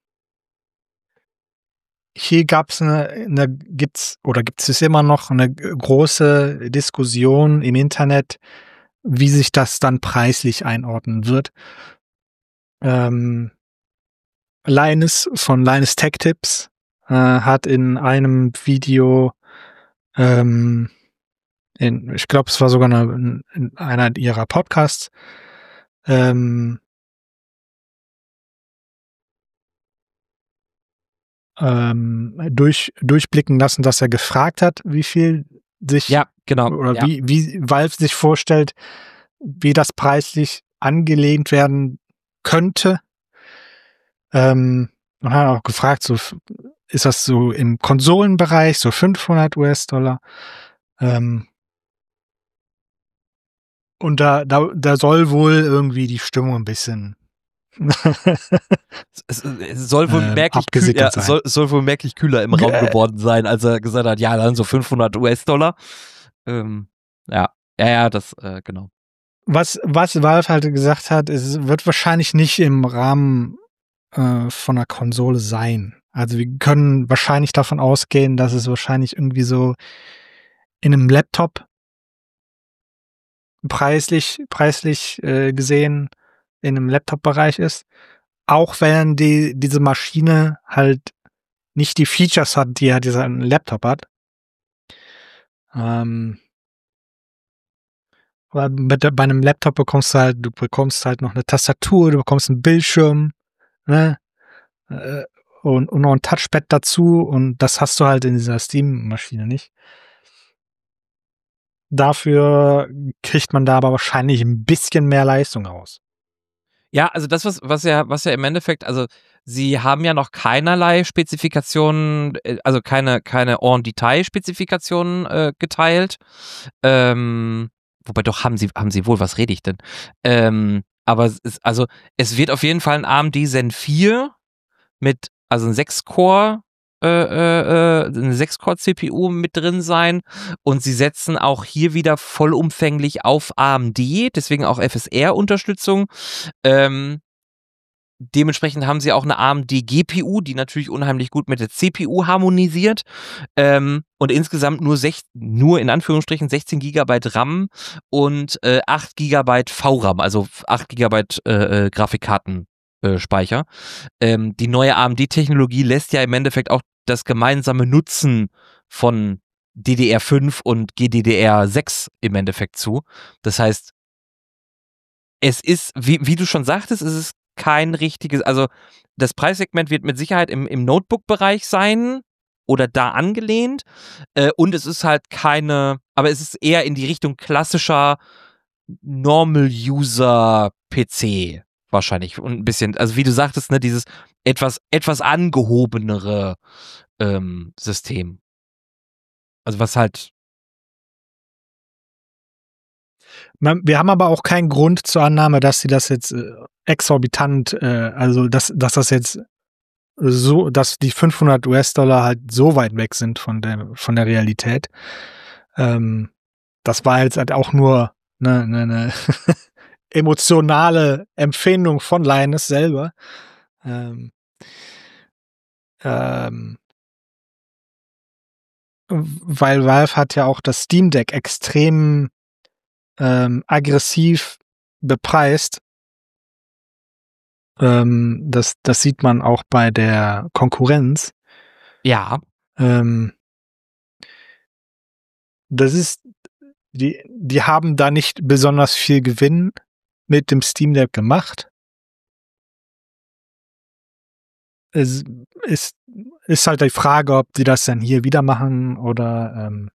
hier gab's eine, eine gibt's oder gibt es immer noch eine große Diskussion im Internet, wie sich das dann preislich einordnen wird. Ähm, Linus von Linus Tech Tips äh, hat in einem Video ähm, in, ich glaube, es war sogar eine, in einer ihrer Podcasts, ähm, ähm, durch, durchblicken lassen, dass er gefragt hat, wie viel sich Ja, genau. oder ja. wie, wie Valve sich vorstellt, wie das preislich angelehnt werden könnte. Ähm, und hat auch gefragt, so, ist das so im Konsolenbereich, so fünfhundert US-Dollar? Ähm, und da, da, da soll wohl irgendwie die Stimmung ein bisschen Es, es soll wohl ähm, merklich kühl, ja, abgesickert sein. soll, soll wohl merklich kühler im Raum Äh. geworden sein, als er gesagt hat, ja, dann so fünfhundert US-Dollar. Ähm, ja, ja, ja, das, äh, genau. Was, was Valve halt gesagt hat, es wird wahrscheinlich nicht im Rahmen äh, von einer Konsole sein. Also wir können wahrscheinlich davon ausgehen, dass es wahrscheinlich irgendwie so in einem Laptop preislich, preislich äh, gesehen in einem Laptop-Bereich ist. Auch wenn die, diese Maschine halt nicht die Features hat, die ja dieser Laptop hat. Ähm, aber mit, bei einem Laptop bekommst du halt, du bekommst halt noch eine Tastatur, du bekommst einen Bildschirm, ne? Äh, und, und noch ein Touchpad dazu und das hast du halt in dieser Steam-Maschine nicht. Dafür kriegt man da aber wahrscheinlich ein bisschen mehr Leistung raus. Ja, also das, was, was ja, was ja im Endeffekt, also sie haben ja noch keinerlei Spezifikationen, äh, also keine, keine En-Detail-Spezifikationen äh, geteilt. Ähm, wobei doch haben sie, haben sie wohl, was rede ich denn? Ähm, aber es ist, also es wird auf jeden Fall ein A M D Zen vier mit, also ein sechs Core, äh, äh, eine sechs Core C P U mit drin sein und sie setzen auch hier wieder vollumfänglich auf A M D, deswegen auch F S R-Unterstützung. Ähm, dementsprechend haben sie auch eine A M D G P U, die natürlich unheimlich gut mit der C P U harmonisiert ähm, und insgesamt nur, sech, nur in Anführungsstrichen sechzehn Gigabyte RAM und äh, acht Gigabyte V RAM, also acht Gigabyte äh, äh, Grafikkarten. Speicher. Ähm, die neue A M D-Technologie lässt ja im Endeffekt auch das gemeinsame Nutzen von D D R fünf und G D D R sechs im Endeffekt zu. Das heißt, es ist, wie, wie du schon sagtest, es ist kein richtiges, also das Preissegment wird mit Sicherheit im, im Notebook-Bereich sein oder da angelehnt äh, und es ist halt keine, aber es ist eher in die Richtung klassischer Normal-User-P C wahrscheinlich und ein bisschen, also wie du sagtest, ne, dieses etwas, etwas angehobenere ähm, System. Also was halt. Wir haben aber auch keinen Grund zur Annahme, dass sie das jetzt äh, exorbitant, äh, also dass, dass das jetzt so, dass die fünfhundert US-Dollar halt so weit weg sind von der, von der Realität. Ähm, das war jetzt halt auch nur eine, eine, eine emotionale Empfindung von Linus selber. Ähm, ähm, weil Valve hat ja auch das Steam Deck extrem ähm, aggressiv bepreist. Ähm, das, das sieht man auch bei der Konkurrenz. Ja. Ähm, das ist, die, die haben da nicht besonders viel Gewinn mit dem Steam Deck gemacht. Es ist, ist halt die Frage, ob die das dann hier wieder machen oder ähm,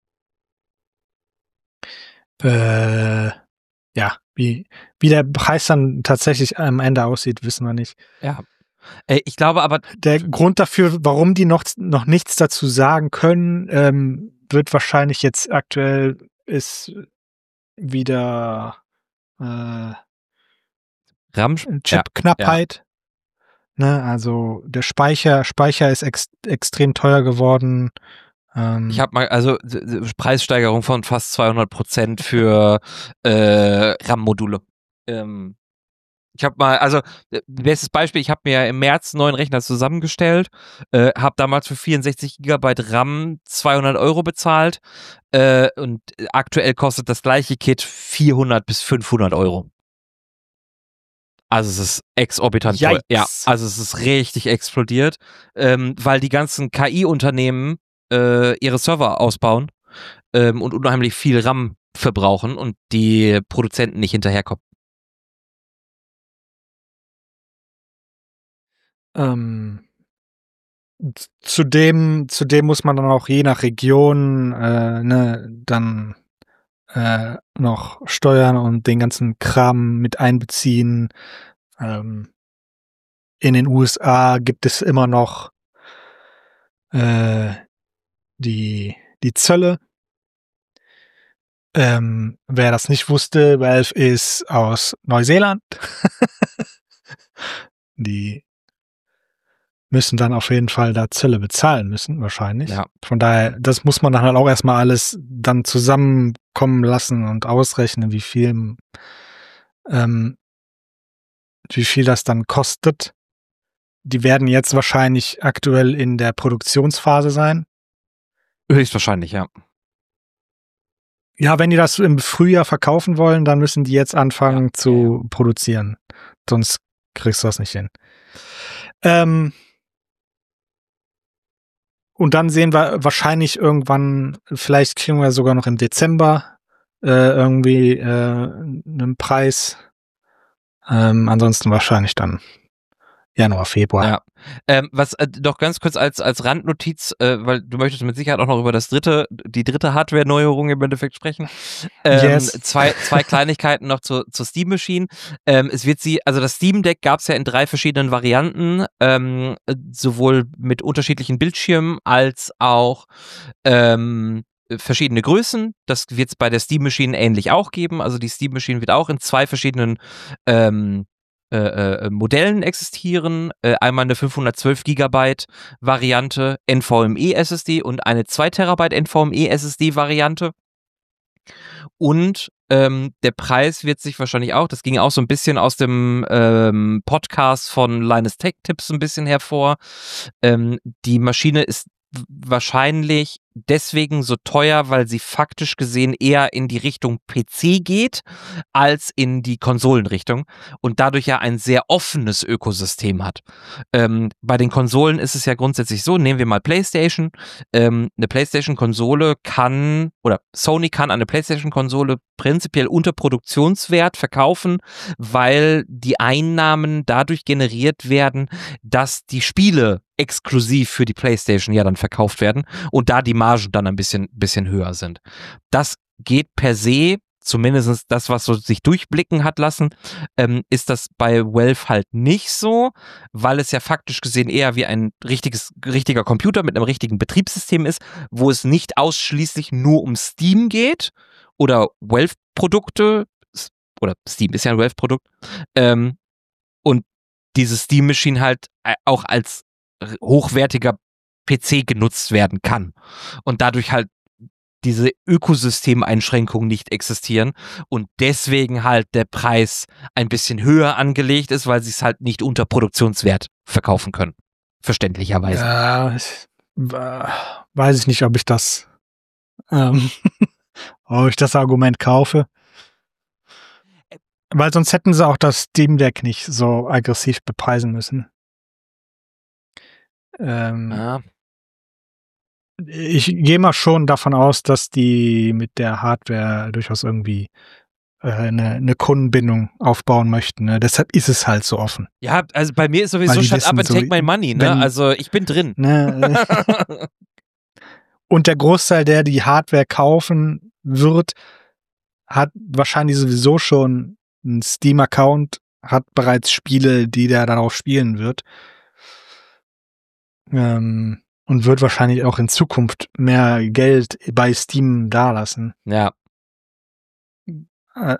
äh, ja, wie, wie der Preis dann tatsächlich am Ende aussieht, wissen wir nicht. Ja. Äh, ich glaube aber. Der Grund dafür, warum die noch, noch nichts dazu sagen können, ähm, wird wahrscheinlich jetzt aktuell ist wieder äh, RAM, Chipknappheit. Ja, ja. Ne, also der Speicher, Speicher ist ex, extrem teuer geworden. Ähm, ich habe mal, also Preissteigerung von fast zweihundert Prozent für äh, RAM-Module. Ähm, ich habe mal, also bestes Beispiel, ich habe mir im März einen neuen Rechner zusammengestellt, äh, habe damals für vierundsechzig Gigabyte RAM zweihundert Euro bezahlt äh, und aktuell kostet das gleiche Kit vierhundert bis fünfhundert Euro. Also es ist exorbitant teuer. Ja, also es ist richtig explodiert, ähm, weil die ganzen K I-Unternehmen äh, ihre Server ausbauen ähm, und unheimlich viel RAM verbrauchen und die Produzenten nicht hinterherkommen. Ähm, zudem, zudem muss man dann auch je nach Region äh, ne, dann äh, noch Steuern und den ganzen Kram mit einbeziehen. Ähm, in den U S A gibt es immer noch äh, die, die Zölle. Ähm, wer das nicht wusste, Valve ist aus Neuseeland. Die müssen dann auf jeden Fall da Zölle bezahlen müssen, wahrscheinlich. Ja. Von daher, das muss man dann halt auch erstmal alles dann zusammenkommen lassen und ausrechnen, wie viel, ähm, wie viel das dann kostet. Die werden jetzt wahrscheinlich aktuell in der Produktionsphase sein. Höchstwahrscheinlich, ja. Ja, wenn die das im Frühjahr verkaufen wollen, dann müssen die jetzt anfangen Ja, zu ja. produzieren. Sonst kriegst du das nicht hin. Ähm, und dann sehen wir wahrscheinlich irgendwann, vielleicht kriegen wir sogar noch im Dezember äh, irgendwie äh, einen Preis. Ähm, ansonsten wahrscheinlich dann Januar, Februar. Ja. Ähm, was äh, doch ganz kurz als als Randnotiz, äh, weil du möchtest mit Sicherheit auch noch über das dritte, die dritte Hardware-Neuerung im Endeffekt sprechen. Ähm, Yes. Zwei zwei Kleinigkeiten noch zur zur Steam Machine. Ähm, es wird sie, also das Steam Deck gab es ja in drei verschiedenen Varianten, ähm, sowohl mit unterschiedlichen Bildschirmen als auch ähm, verschiedene Größen. Das wird es bei der Steam Machine ähnlich auch geben. Also die Steam Machine wird auch in zwei verschiedenen ähm, Äh, äh, Modellen existieren. Äh, einmal eine fünfhundertzwölf Gigabyte Variante NVMe S S D und eine zwei Terabyte NVMe S S D Variante. Und ähm, der Preis wird sich wahrscheinlich auch, das ging auch so ein bisschen aus dem ähm, Podcast von Linus Tech Tips ein bisschen hervor. Ähm, die Maschine ist wahrscheinlich deswegen so teuer, weil sie faktisch gesehen eher in die Richtung P C geht, als in die Konsolenrichtung und dadurch ja ein sehr offenes Ökosystem hat. Ähm, bei den Konsolen ist es ja grundsätzlich so, nehmen wir mal PlayStation. Ähm, eine PlayStation-Konsole kann, oder Sony kann eine PlayStation-Konsole prinzipiell unter Produktionswert verkaufen, weil die Einnahmen dadurch generiert werden, dass die Spiele exklusiv für die PlayStation ja dann verkauft werden und da die Margen dann ein bisschen, bisschen höher sind. Das geht per se, zumindest das, was so sich durchblicken hat lassen, ähm, ist das bei Valve halt nicht so, weil es ja faktisch gesehen eher wie ein richtiges, richtiger Computer mit einem richtigen Betriebssystem ist, wo es nicht ausschließlich nur um Steam geht oder Valve-Produkte, oder Steam ist ja ein Valve-Produkt, ähm, und diese Steam Machine halt auch als hochwertiger P C genutzt werden kann und dadurch halt diese Ökosystemeinschränkungen nicht existieren und deswegen halt der Preis ein bisschen höher angelegt ist, weil sie es halt nicht unter Produktionswert verkaufen können. Verständlicherweise. Ja, ich, äh, weiß ich nicht, ob ich das, ähm, ob ich das Argument kaufe. Weil sonst hätten sie auch das Steam Deck nicht so aggressiv bepreisen müssen. Ähm, Ja. Ich gehe mal schon davon aus, dass die mit der Hardware durchaus irgendwie äh, eine, eine Kundenbindung aufbauen möchten. Ne? Deshalb ist es halt so offen. Ja, also bei mir ist sowieso Weil die shut wissen up and so, take my money, ne? wenn- Also ich bin drin. Ne? Und der Großteil, der die Hardware kaufen wird, hat wahrscheinlich sowieso schon einen Steam-Account, hat bereits Spiele, die der darauf spielen wird. Ähm, und wird wahrscheinlich auch in Zukunft mehr Geld bei Steam dalassen. Ja. Äh,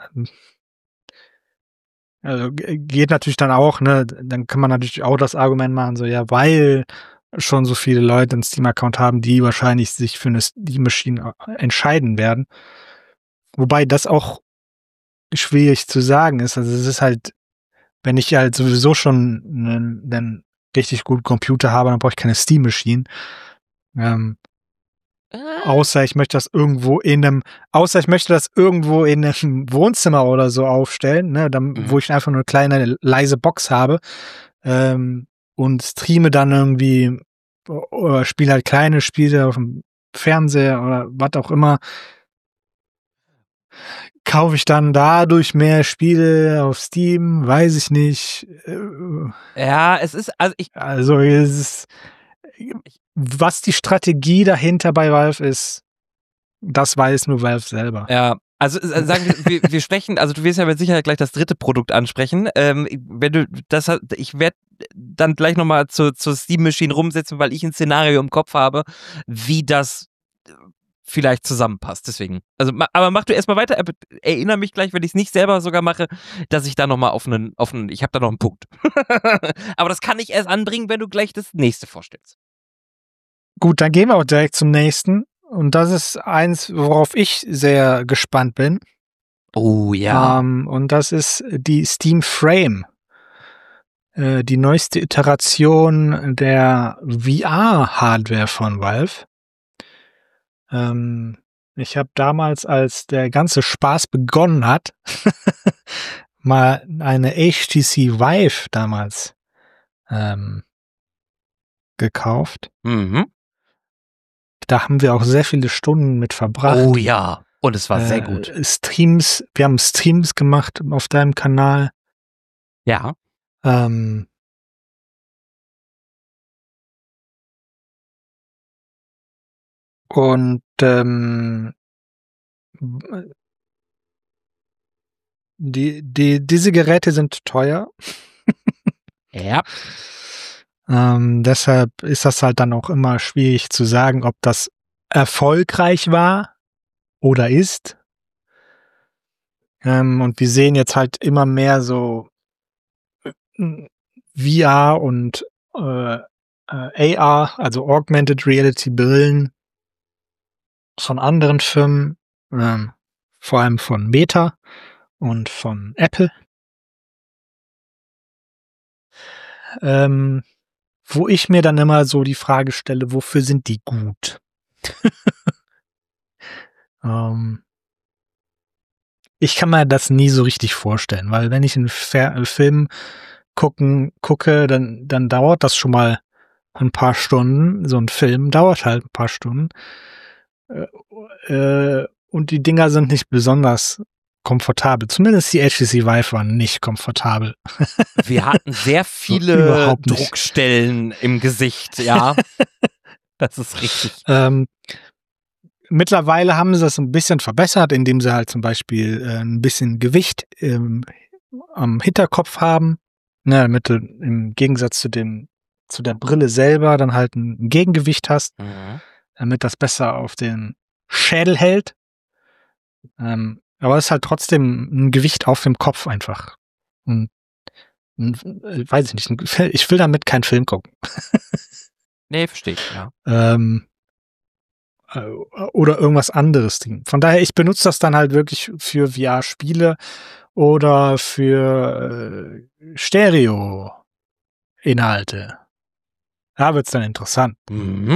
Also g- geht natürlich dann auch, ne, dann kann man natürlich auch das Argument machen, so ja, weil schon so viele Leute einen Steam-Account haben, die wahrscheinlich sich für eine Steam-Maschine entscheiden werden. Wobei das auch schwierig zu sagen ist. Also es ist halt, wenn ich halt sowieso schon einen, einen richtig guten Computer habe, dann brauche ich keine Steam-Maschine. Ähm, außer ich möchte das irgendwo in einem, außer ich möchte das irgendwo in einem Wohnzimmer oder so aufstellen, ne, dann, Mhm. wo ich einfach nur eine kleine leise Box habe ähm, und streame dann irgendwie oder spiele halt kleine Spiele auf dem Fernseher oder was auch immer, kaufe ich dann dadurch mehr Spiele auf Steam? Weiß ich nicht. Ja, es ist, also ich. Also, es ist, was die Strategie dahinter bei Valve ist, das weiß nur Valve selber. Ja, also äh, sagen wir, wir, wir sprechen, also du wirst ja mit Sicherheit gleich das dritte Produkt ansprechen. Ähm, wenn du das, ich werde dann gleich nochmal zu, zur Steam Machine rumsetzen, weil ich ein Szenario im Kopf habe, wie das vielleicht zusammenpasst. Deswegen. Also, aber mach du erstmal weiter. Erinnere mich gleich, wenn ich es nicht selber sogar mache, dass ich da nochmal auf einen, auf einen, ich habe da noch einen Punkt. Aber das kann ich erst anbringen, wenn du gleich das nächste vorstellst. Gut, dann gehen wir auch direkt zum nächsten. Und das ist eins, worauf ich sehr gespannt bin. Oh ja. Ähm, und das ist die Steam Frame. Äh, die neueste Iteration der V R-Hardware von Valve. Ähm, ich habe damals, als der ganze Spaß begonnen hat, mal eine H T C Vive damals ähm, gekauft. Mhm. Da haben wir auch sehr viele Stunden mit verbracht. Oh ja, und es war äh, sehr gut. Streams, wir haben Streams gemacht auf deinem Kanal. Ja. Ähm, und ähm, die, die, diese Geräte sind teuer. Ja. Ähm, deshalb ist das halt dann auch immer schwierig zu sagen, ob das erfolgreich war oder ist. Ähm, und wir sehen jetzt halt immer mehr so V R und äh, äh, A R, also Augmented Reality Brillen von anderen Firmen, ähm, vor allem von Meta und von Apple. Ähm, wo ich mir dann immer so die Frage stelle, wofür sind die gut? ähm, ich kann mir das nie so richtig vorstellen, weil wenn ich einen Fer- Film gucken, gucke, dann, dann dauert das schon mal ein paar Stunden. So ein Film dauert halt ein paar Stunden. Äh, äh, und die Dinger sind nicht besonders komfortabel. Zumindest die H T C Vive waren nicht komfortabel. Wir hatten sehr viele Überhaupt nicht. Druckstellen im Gesicht, ja. Das ist richtig. Ähm, mittlerweile haben sie das ein bisschen verbessert, indem sie halt zum Beispiel äh, ein bisschen Gewicht ähm, am Hinterkopf haben. Ne, damit du im Gegensatz zu dem zu der Brille selber dann halt ein Gegengewicht hast, Mhm. damit das besser auf den Schädel hält. Ähm, aber es ist halt trotzdem ein Gewicht auf dem Kopf einfach. Und, und äh, weiß ich nicht, ich will damit keinen Film gucken. Nee, verstehe ich, ja. Ähm, äh, oder irgendwas anderes. Von daher, ich benutze das dann halt wirklich für V R-Spiele oder für äh, Stereo-Inhalte. Da wird's dann interessant. Mhm.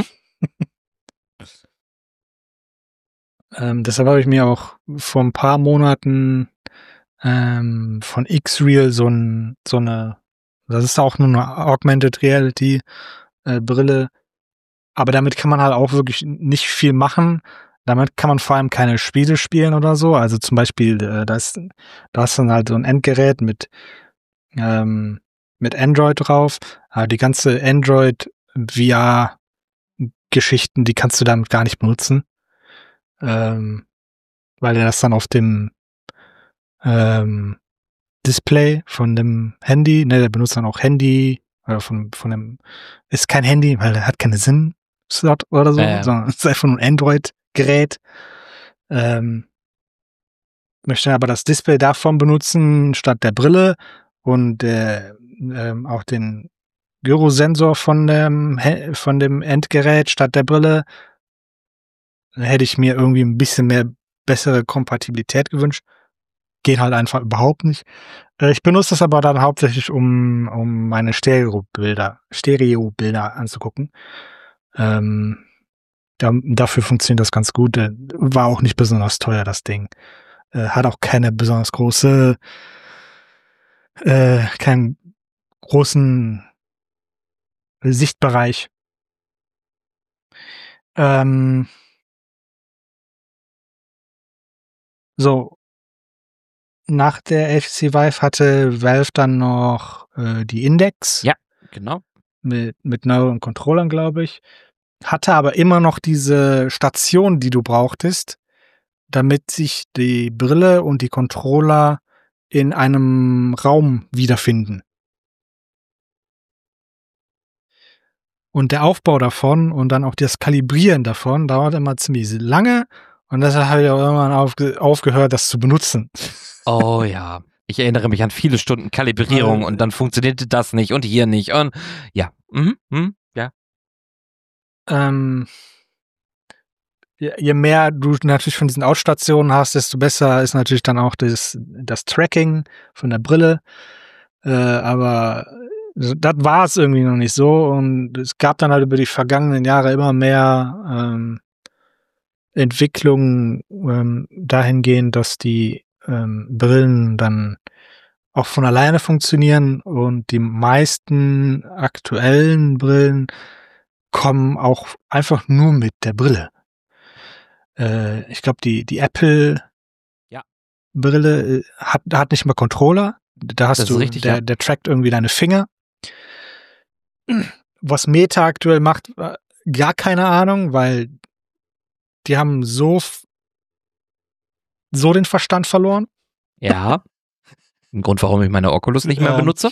Ähm, deshalb habe ich mir auch vor ein paar Monaten ähm, von X-Real so, ein, so eine, das ist auch nur eine Augmented Reality äh, Brille, aber damit kann man halt auch wirklich nicht viel machen. Damit kann man vor allem keine Spiele spielen oder so. Also zum Beispiel, äh, da ist, da ist dann halt so ein Endgerät mit ähm, mit Android drauf. Aber die ganze Android-V R-Geschichten, die kannst du damit gar nicht benutzen. Ähm, weil er das dann auf dem ähm, Display von dem Handy, ne, der benutzt dann auch Handy, oder von, von dem, ist kein Handy, weil er hat keine SIM-Slot oder so, Ähm. sondern es ist einfach ein Android-Gerät. Ähm, möchte aber das Display davon benutzen, statt der Brille und äh, ähm, auch den Gyrosensor von dem, von dem Endgerät statt der Brille. Da hätte ich mir irgendwie ein bisschen mehr bessere Kompatibilität gewünscht. Geht halt einfach überhaupt nicht. Äh, ich benutze das aber dann hauptsächlich, um, um meine Stereo-Bilder, Stereo-Bilder anzugucken. Ähm, da, dafür funktioniert das ganz gut. Äh, war auch nicht besonders teuer, das Ding. Äh, hat auch keine besonders große, äh, keinen großen Sichtbereich. Ähm, So, nach der H T C Vive hatte Valve dann noch äh, die Index. Ja, genau. Mit, mit neueren Controllern, glaube ich. Hatte aber immer noch diese Station, die du brauchtest, damit sich die Brille und die Controller in einem Raum wiederfinden. Und der Aufbau davon und dann auch das Kalibrieren davon dauert immer ziemlich lange. Und deshalb habe ich auch irgendwann aufge- aufgehört, das zu benutzen. Oh ja. Ich erinnere mich an viele Stunden Kalibrierung und dann funktionierte das nicht und hier nicht. Und ja. Mhm. Mhm. Ja. Ähm, je, je mehr du natürlich von diesen Ausstationen hast, desto besser ist natürlich dann auch das, das Tracking von der Brille. Äh, aber das war es irgendwie noch nicht so. Und es gab dann halt über die vergangenen Jahre immer mehr ähm, Entwicklungen ähm, dahingehend, dass die ähm, Brillen dann auch von alleine funktionieren und die meisten aktuellen Brillen kommen auch einfach nur mit der Brille. Äh, ich glaube, die, die Apple Ja. Brille hat, hat nicht mal Controller. Da hast Das ist du, richtig, der, ja. der trackt irgendwie deine Finger. Was Meta aktuell macht, gar keine Ahnung, weil die haben so, so den Verstand verloren. Ja. Ein Grund, warum ich meine Oculus nicht mehr Ähm, benutze.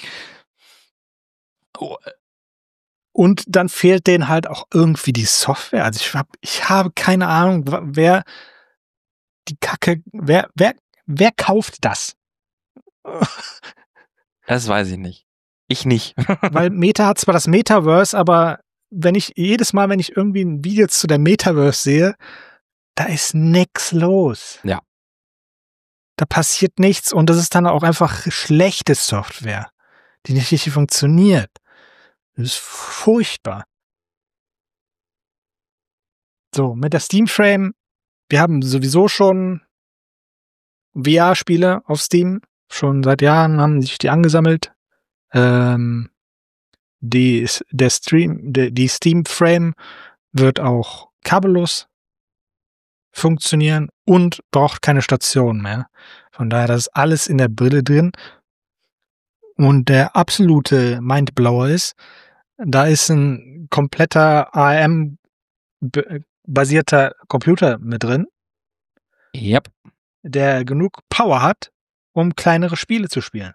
Und dann fehlt denen halt auch irgendwie die Software. Also ich habe ich habe keine Ahnung, wer die Kacke, wer, wer, wer kauft das? Das weiß ich nicht. Ich nicht. Weil Meta hat zwar das Metaverse, aber wenn ich jedes Mal, wenn ich irgendwie ein Video zu der Metaverse sehe, da ist nix los. Ja. Da passiert nichts und das ist dann auch einfach schlechte Software, die nicht richtig funktioniert. Das ist furchtbar. So, mit der Steam Frame, wir haben sowieso schon V R-Spiele auf Steam. Schon seit Jahren haben sich die angesammelt. Ähm, die, der Stream, der, die Steam Frame wird auch kabellos funktionieren und braucht keine Station mehr. Von daher, das ist alles in der Brille drin. Und der absolute Mindblower ist, da ist ein kompletter A R M-basierter Computer mit drin, Yep. der genug Power hat, um kleinere Spiele zu spielen.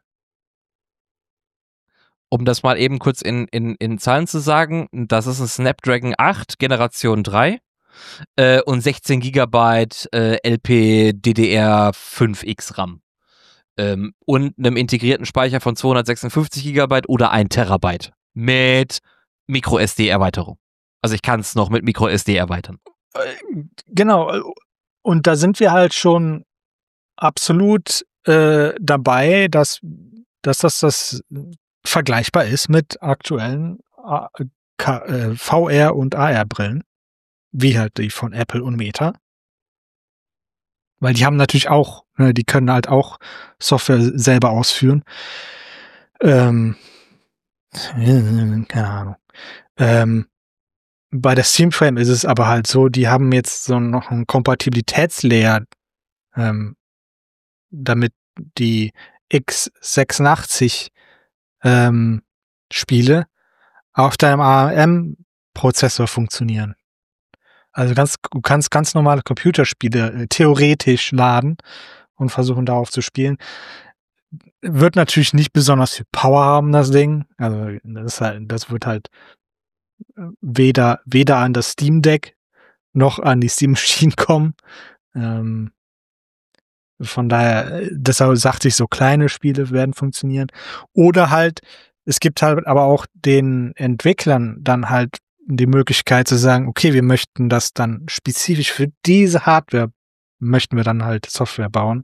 Um das mal eben kurz in, in, in Zahlen zu sagen, das ist ein Snapdragon acht Generation drei äh, und sechzehn Gigabyte äh, L P D D R fünf X RAM. Ähm, und einem integrierten Speicher von zweihundertsechsundfünfzig Gigabyte oder ein Terabyte mit Micro S D-Erweiterung. Also ich kann es noch mit Micro S D erweitern. Genau. Und da sind wir halt schon absolut äh, dabei, dass, dass das, das vergleichbar ist mit aktuellen äh, V R- und A R-Brillen, wie halt die von Apple und Meta. Weil die haben natürlich auch, ne, die können halt auch Software selber ausführen. Ähm, keine Ahnung. Ähm, bei der Steam Frame ist es aber halt so, die haben jetzt so noch einen Kompatibilitätslayer, ähm, damit die x sechsundachtzig ähm, Spiele auf deinem A R M-Prozessor funktionieren. Also ganz, du kannst ganz normale Computerspiele äh, theoretisch laden und versuchen darauf zu spielen. Wird natürlich nicht besonders viel Power haben, das Ding. Also das, ist halt, das wird halt weder, weder an das Steam Deck noch an die Steam Machine kommen. Ähm, von daher, deshalb sagte ich, so kleine Spiele werden funktionieren. Oder halt, es gibt halt aber auch den Entwicklern dann halt die Möglichkeit zu sagen, okay, wir möchten das dann spezifisch für diese Hardware, möchten wir dann halt Software bauen.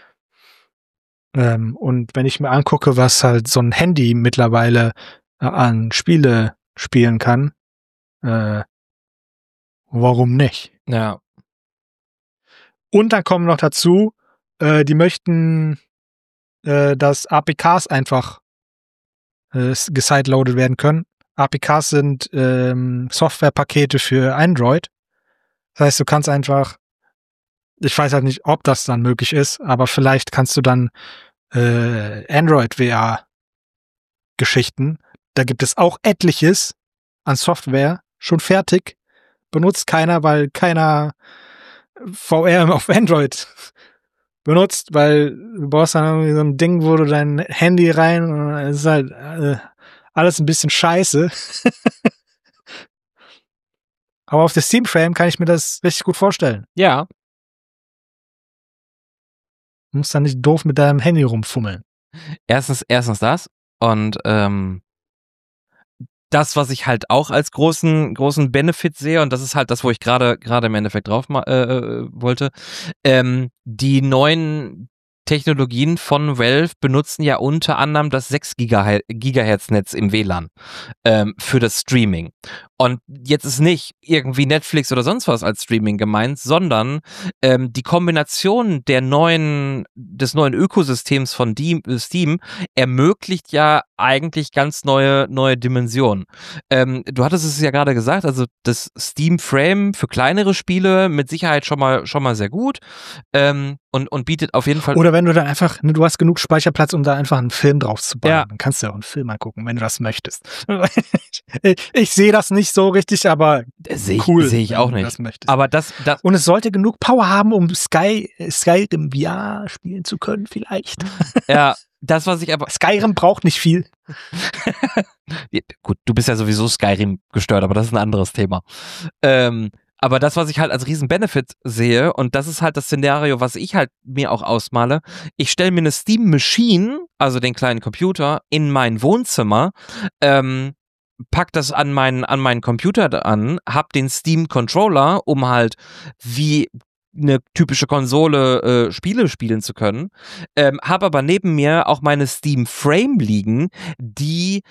Ähm, und wenn ich mir angucke, was halt so ein Handy mittlerweile äh, an Spiele spielen kann, äh, warum nicht? Ja. Und dann kommen noch dazu, äh, die möchten, äh, dass A P Ks einfach äh, gesideloaded werden können. A P Ks sind ähm, Softwarepakete für Android. Das heißt, du kannst einfach ich weiß halt nicht, ob das dann möglich ist, aber vielleicht kannst du dann äh, Android-V R-Geschichten, da gibt es auch etliches an Software, schon fertig, benutzt keiner, weil keiner V R auf Android benutzt, weil du brauchst dann irgendwie so ein Ding, wo du dein Handy rein und es ist halt äh, alles ein bisschen scheiße. Aber auf der Steam-Frame kann ich mir das richtig gut vorstellen. Ja. Du musst dann nicht doof mit deinem Handy rumfummeln. Erstens, erstens das und ähm, das, was ich halt auch als großen großen Benefit sehe, und das ist halt das, wo ich gerade gerade im Endeffekt drauf ma- äh, wollte, ähm, die neuen Technologien von Valve benutzen ja unter anderem das sechs Gigahertz-Netz im W L A N ähm, für das Streaming. Und jetzt ist nicht irgendwie Netflix oder sonst was als Streaming gemeint, sondern ähm, die Kombination der neuen, des neuen Ökosystems von die, Steam ermöglicht ja eigentlich ganz neue, neue Dimensionen. Ähm, du hattest es ja gerade gesagt, also das Steam Frame für kleinere Spiele mit Sicherheit schon mal, schon mal sehr gut ähm, und, und bietet auf jeden Fall. Oder wenn du dann einfach, ne, du hast genug Speicherplatz, um da einfach einen Film drauf zu bauen. Ja. Dann kannst du ja auch einen Film mal gucken, wenn du das möchtest. ich ich sehe das nicht so richtig, aber Sehe ich, cool, seh ich wenn auch du nicht. das möchtest. Aber das, das, Und es sollte genug Power haben, um Sky, Skyrim V R spielen zu können, vielleicht. ja, das, was ich aber. Skyrim braucht nicht viel. Ja, gut, du bist ja sowieso Skyrim gestört, aber das ist ein anderes Thema. Ähm, aber das, was ich halt als riesen Benefit sehe, und das ist halt das Szenario, was ich halt mir auch ausmale, ich stelle mir eine Steam Machine, also den kleinen Computer, in mein Wohnzimmer, ähm, pack das an meinen, an meinen Computer an, hab den Steam Controller, um halt wie eine typische Konsole äh, Spiele spielen zu können, ähm, habe aber neben mir auch meine Steam Frame liegen, die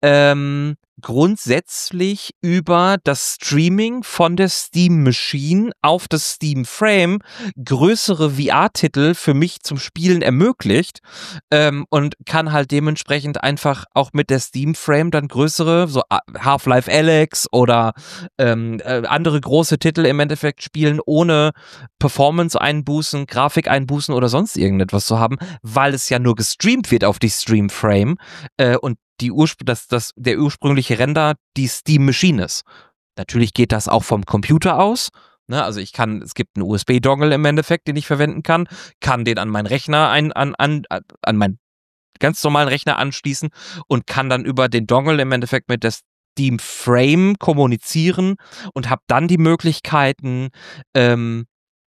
ähm, grundsätzlich über das Streaming von der Steam Machine auf das Steam Frame größere V R-Titel für mich zum Spielen ermöglicht ähm, und kann halt dementsprechend einfach auch mit der Steam Frame dann größere, so Half-Life Alyx oder ähm, äh, andere große Titel im Endeffekt spielen, ohne Performance-Einbußen, Grafik-Einbußen oder sonst irgendetwas zu haben, weil es ja nur gestreamt wird auf die Stream Frame äh, und die Urspr- das, das, der ursprüngliche Render die Steam Machine ist. Natürlich geht das auch vom Computer aus. Ne? Also ich kann, es gibt einen U S B-Dongle im Endeffekt, den ich verwenden kann, kann den an meinen Rechner, ein, an, an, an meinen ganz normalen Rechner anschließen und kann dann über den Dongle im Endeffekt mit der Steam Frame kommunizieren und habe dann die Möglichkeiten, ähm,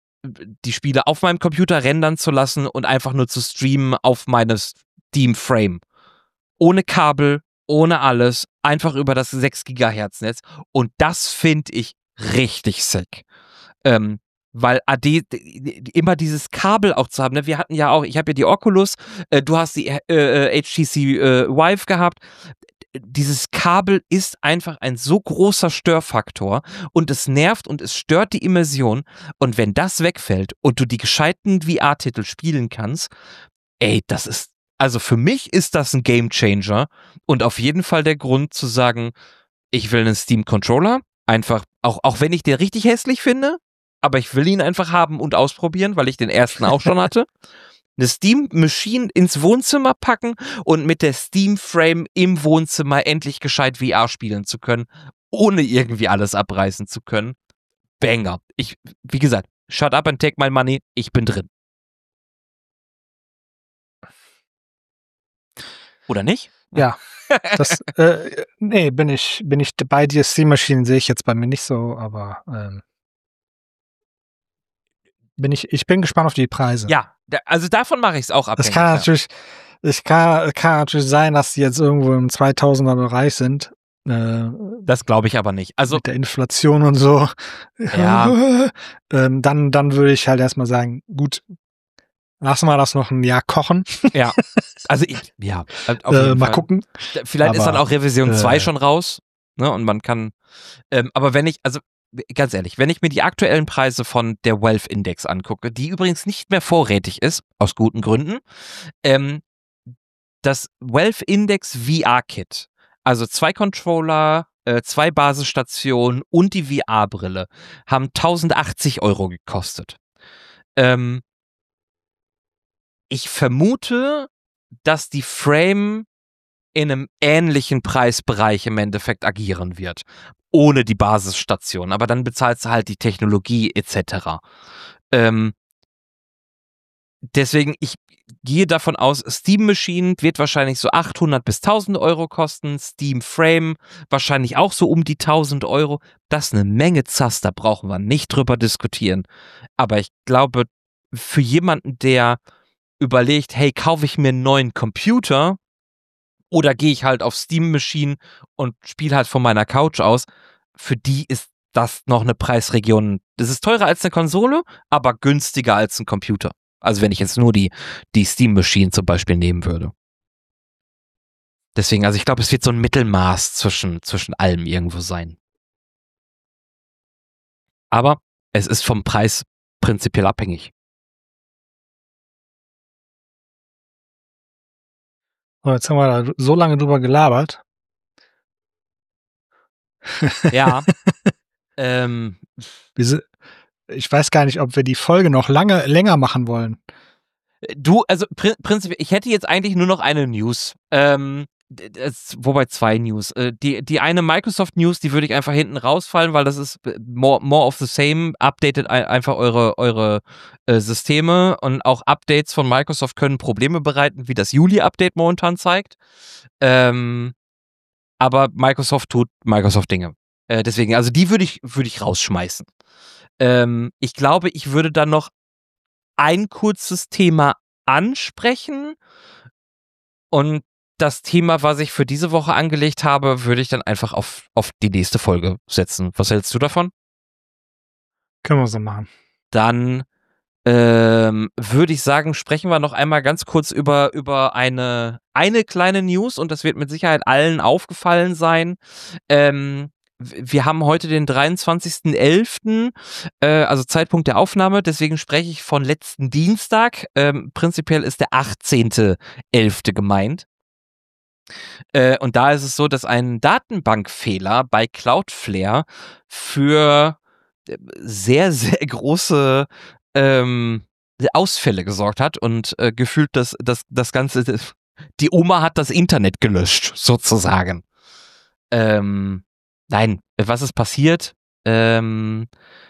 die Spiele auf meinem Computer rendern zu lassen und einfach nur zu streamen auf meine Steam Frame. Ohne Kabel, ohne alles, einfach über das sechs Gigahertz-Netz. Und das finde ich richtig sick. Ähm, weil A D, immer dieses Kabel auch zu haben, ne? Wir hatten ja auch, ich habe ja die Oculus, äh, du hast die äh, H T C äh, Vive gehabt. Dieses Kabel ist einfach ein so großer Störfaktor und es nervt und es stört die Immersion. Und wenn das wegfällt und du die gescheiten V R-Titel spielen kannst, ey, das ist, also für mich ist das ein Gamechanger und auf jeden Fall der Grund zu sagen, ich will einen Steam-Controller, einfach, auch, auch wenn ich den richtig hässlich finde, aber ich will ihn einfach haben und ausprobieren, weil ich den ersten auch schon hatte. Eine Steam-Machine ins Wohnzimmer packen und mit der Steam-Frame im Wohnzimmer endlich gescheit V R spielen zu können, ohne irgendwie alles abreißen zu können. Banger. Ich, wie gesagt, shut up and take my money, ich bin drin. Oder nicht? Ja, das, äh, nee, bin ich, bin ich bei dir. Steam-Maschinen sehe ich jetzt bei mir nicht so, aber ähm, bin ich, ich bin gespannt auf die Preise. Ja, da, also davon mache ich es auch abhängig. Es kann ja. natürlich, es kann, kann natürlich sein, dass die jetzt irgendwo im zweitausender Bereich sind. Äh, Das glaube ich aber nicht. Also mit der Inflation und so. Ja. ähm, dann, dann würde ich halt erstmal sagen, gut, lassen wir das noch ein Jahr kochen. Ja, also ich, ja, auf Äh, jeden mal Fall. gucken. Vielleicht Aber, ist dann auch Revision äh, zwei schon raus, ne, und man kann, ähm, aber wenn ich, also ganz ehrlich, wenn ich mir die aktuellen Preise von der Valve Index angucke, die übrigens nicht mehr vorrätig ist, aus guten Gründen, ähm, das Valve Index V R-Kit, also zwei Controller, äh, zwei Basisstationen und die V R-Brille, haben tausendachtzig Euro gekostet. Ähm, ich vermute, dass die Frame in einem ähnlichen Preisbereich im Endeffekt agieren wird. Ohne die Basisstation. Aber dann bezahlst du halt die Technologie et cetera. Ähm, deswegen, ich gehe davon aus, Steam Machine wird wahrscheinlich so achthundert bis tausend Euro kosten, Steam Frame wahrscheinlich auch so um die tausend Euro. Das ist eine Menge Zass, da brauchen wir nicht drüber diskutieren. Aber ich glaube, für jemanden, der überlegt, hey, kaufe ich mir einen neuen Computer oder gehe ich halt auf Steam Machine und spiele halt von meiner Couch aus, für die ist das noch eine Preisregion. Das ist teurer als eine Konsole, aber günstiger als ein Computer. Also wenn ich jetzt nur die, die Steam Machine zum Beispiel nehmen würde. Deswegen, also ich glaube, es wird so ein Mittelmaß zwischen, zwischen allem irgendwo sein. Aber es ist vom Preis prinzipiell abhängig. So, jetzt haben wir da so lange drüber gelabert. Ja. ähm, Diese, ich weiß gar nicht, ob wir die Folge noch lange länger machen wollen. Du, also prin prinzipiell, ich hätte jetzt eigentlich nur noch eine News. Ähm, das, wobei zwei News. Äh, die, die eine Microsoft-News, die würde ich einfach hinten rausfallen, weil das ist more, more of the same. Updatet ein, einfach eure, eure äh, Systeme und auch Updates von Microsoft können Probleme bereiten, wie das Juli-Update momentan zeigt. Ähm, aber Microsoft tut Microsoft-Dinge. Äh, deswegen, also die würde ich, würde ich rausschmeißen. Ähm, ich glaube, ich würde dann noch ein kurzes Thema ansprechen und das Thema, was ich für diese Woche angelegt habe, würde ich dann einfach auf, auf die nächste Folge setzen. Was hältst du davon? Können wir so machen. Dann ähm, würde ich sagen, sprechen wir noch einmal ganz kurz über, über eine, eine kleine News und das wird mit Sicherheit allen aufgefallen sein. Ähm, Wir haben heute den dreiundzwanzigsten elften, äh, also Zeitpunkt der Aufnahme, deswegen spreche ich von letzten Dienstag. Ähm, prinzipiell ist der achtzehnten elften gemeint. Äh, und da ist es so, dass ein Datenbankfehler bei Cloudflare für sehr, sehr große ähm, Ausfälle gesorgt hat und äh, gefühlt das, das, das Ganze, die Oma hat das Internet gelöscht, sozusagen. Ähm, Nein, was ist passiert? Ähm,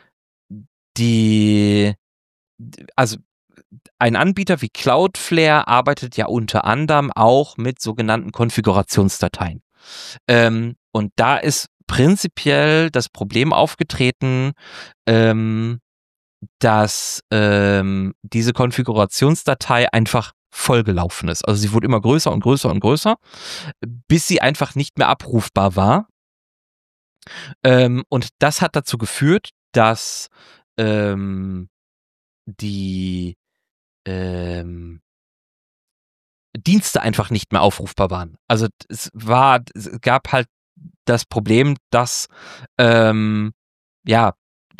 die, also ein Anbieter wie Cloudflare arbeitet ja unter anderem auch mit sogenannten Konfigurationsdateien. Ähm, und da ist prinzipiell das Problem aufgetreten, ähm, dass ähm, diese Konfigurationsdatei einfach vollgelaufen ist. Also sie wurde immer größer und größer und größer, bis sie einfach nicht mehr abrufbar war. Ähm, und das hat dazu geführt, dass ähm, die ähm, Dienste einfach nicht mehr aufrufbar waren. Also es war, es gab halt das Problem, dass ähm, ja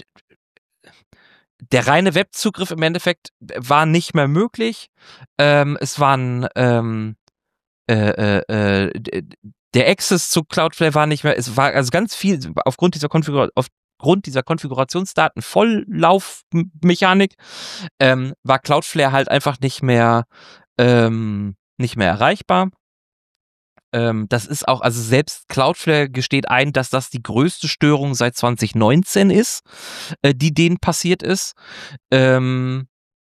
der reine Webzugriff im Endeffekt war nicht mehr möglich. Ähm, es waren ähm, äh, äh, äh, der Access zu Cloudflare war nicht mehr, es war also ganz viel aufgrund dieser Konfiguration, aufgrund dieser Konfigurationsdaten Volllaufmechanik ähm, war Cloudflare halt einfach nicht mehr ähm, nicht mehr erreichbar. Ähm, das ist auch, also selbst Cloudflare gesteht ein, dass das die größte Störung seit zwanzig neunzehn ist, äh, die denen passiert ist. Ähm,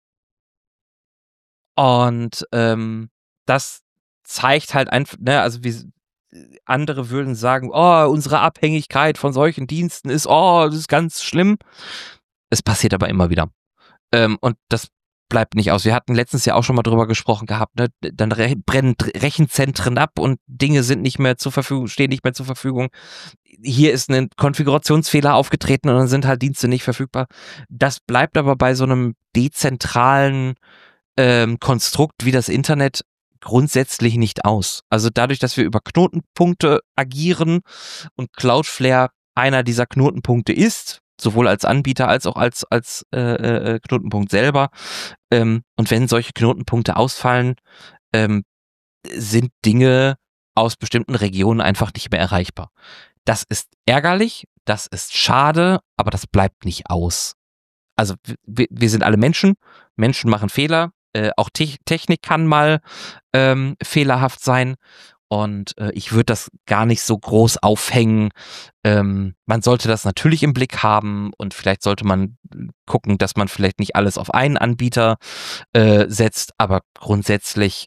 und ähm, das zeigt halt einfach, ne, also wie andere würden sagen, oh, unsere Abhängigkeit von solchen Diensten ist, oh, das ist ganz schlimm. Es passiert aber immer wieder. Ähm, und das bleibt nicht aus. Wir hatten letztens ja auch schon mal drüber gesprochen gehabt, ne? Dann re brennen Rechenzentren ab und Dinge sind nicht mehr zur Verfügung, stehen nicht mehr zur Verfügung. Hier ist ein Konfigurationsfehler aufgetreten und dann sind halt Dienste nicht verfügbar. Das bleibt aber bei so einem dezentralen ähm, Konstrukt wie das Internet grundsätzlich nicht aus. Also dadurch, dass wir über Knotenpunkte agieren und Cloudflare einer dieser Knotenpunkte ist, sowohl als Anbieter als auch als, als äh, äh, Knotenpunkt selber. Ähm, und wenn solche Knotenpunkte ausfallen, ähm, sind Dinge aus bestimmten Regionen einfach nicht mehr erreichbar. Das ist ärgerlich, das ist schade, aber das bleibt nicht aus. also wir, wir sind alle Menschen, Menschen machen Fehler, äh, auch Te- Technik kann mal ähm, fehlerhaft sein. Und äh, ich würde das gar nicht so groß aufhängen. Ähm, man sollte das natürlich im Blick haben und vielleicht sollte man gucken, dass man vielleicht nicht alles auf einen Anbieter äh, setzt, aber grundsätzlich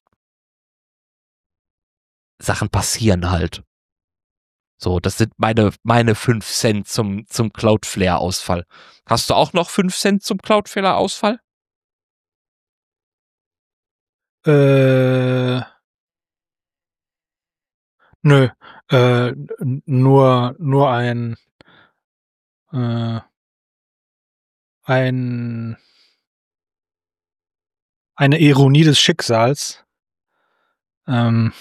Sachen passieren halt. So, das sind meine, meine fünf Cent zum, zum Cloudflare-Ausfall. Hast du auch noch fünf Cent zum Cloudflare-Ausfall? Äh, nö, äh, n- nur, nur ein, äh, ein, eine Ironie des Schicksals, ähm,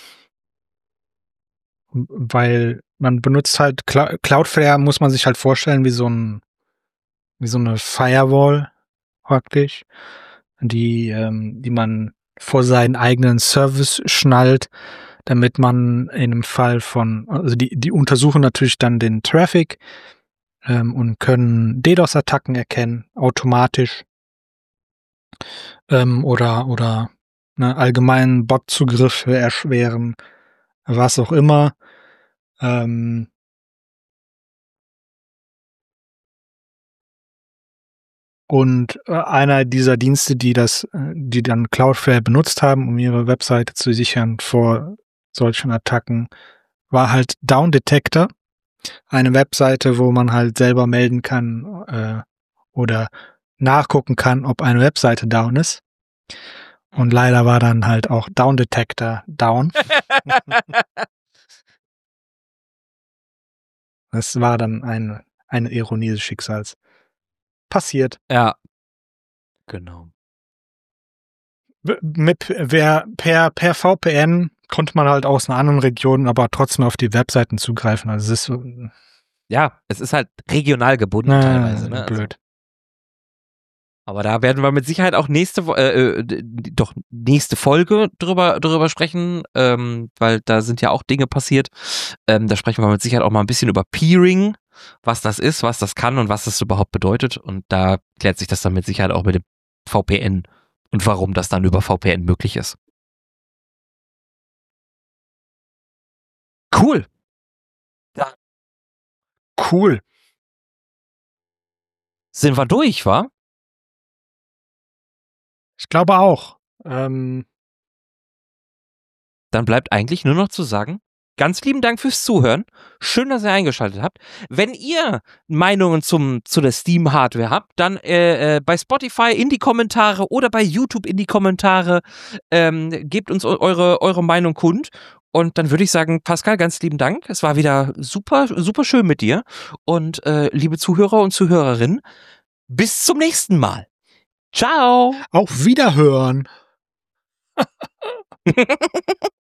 weil man benutzt halt Clou- Cloudflare, muss man sich halt vorstellen wie so ein, wie so eine Firewall praktisch, die, ähm, die man vor seinen eigenen Service schnallt, damit man in einem Fall von, also die, die untersuchen natürlich dann den Traffic ähm, und können DDoS-Attacken erkennen, automatisch, ähm, oder, oder ne, allgemeinen Bot-Zugriffe erschweren, was auch immer. Ähm, und äh, einer dieser Dienste, die das, äh, die dann Cloudflare benutzt haben, um ihre Webseite zu sichern vor solchen Attacken, war halt Down Detector, eine Webseite, wo man halt selber melden kann äh, oder nachgucken kann, ob eine Webseite down ist. Und leider war dann halt auch Down Detector down. Das war dann eine, eine Ironie des Schicksals. Passiert. Ja. Genau. W- Mit wer per, per V P N konnte man halt aus einer anderen Region aber trotzdem auf die Webseiten zugreifen. Also es ist so, Ja, es ist halt regional gebunden äh, teilweise, ne? Also, blöd. aber da werden wir mit Sicherheit auch nächste, Wo- äh, äh, d- doch nächste Folge drüber, drüber sprechen, ähm, weil da sind ja auch Dinge passiert. Ähm, da sprechen wir mit Sicherheit auch mal ein bisschen über Peering, was das ist, was das kann und was das überhaupt bedeutet. Und da klärt sich das dann mit Sicherheit auch mit dem V P N und warum das dann über V P N möglich ist. Cool. Cool. Sind wir durch, wa? Ich glaube auch. Ähm, Dann bleibt eigentlich nur noch zu sagen, ganz lieben Dank fürs Zuhören. Schön, dass ihr eingeschaltet habt. Wenn ihr Meinungen zum, zu der Steam-Hardware habt, dann äh, äh, bei Spotify in die Kommentare oder bei YouTube in die Kommentare. Ähm, gebt uns eu- eure, eure Meinung kund. Und dann würde ich sagen, Pascal, ganz lieben Dank. Es war wieder super, super schön mit dir. Und äh, liebe Zuhörer und Zuhörerinnen, bis zum nächsten Mal. Ciao. auf Wiederhören.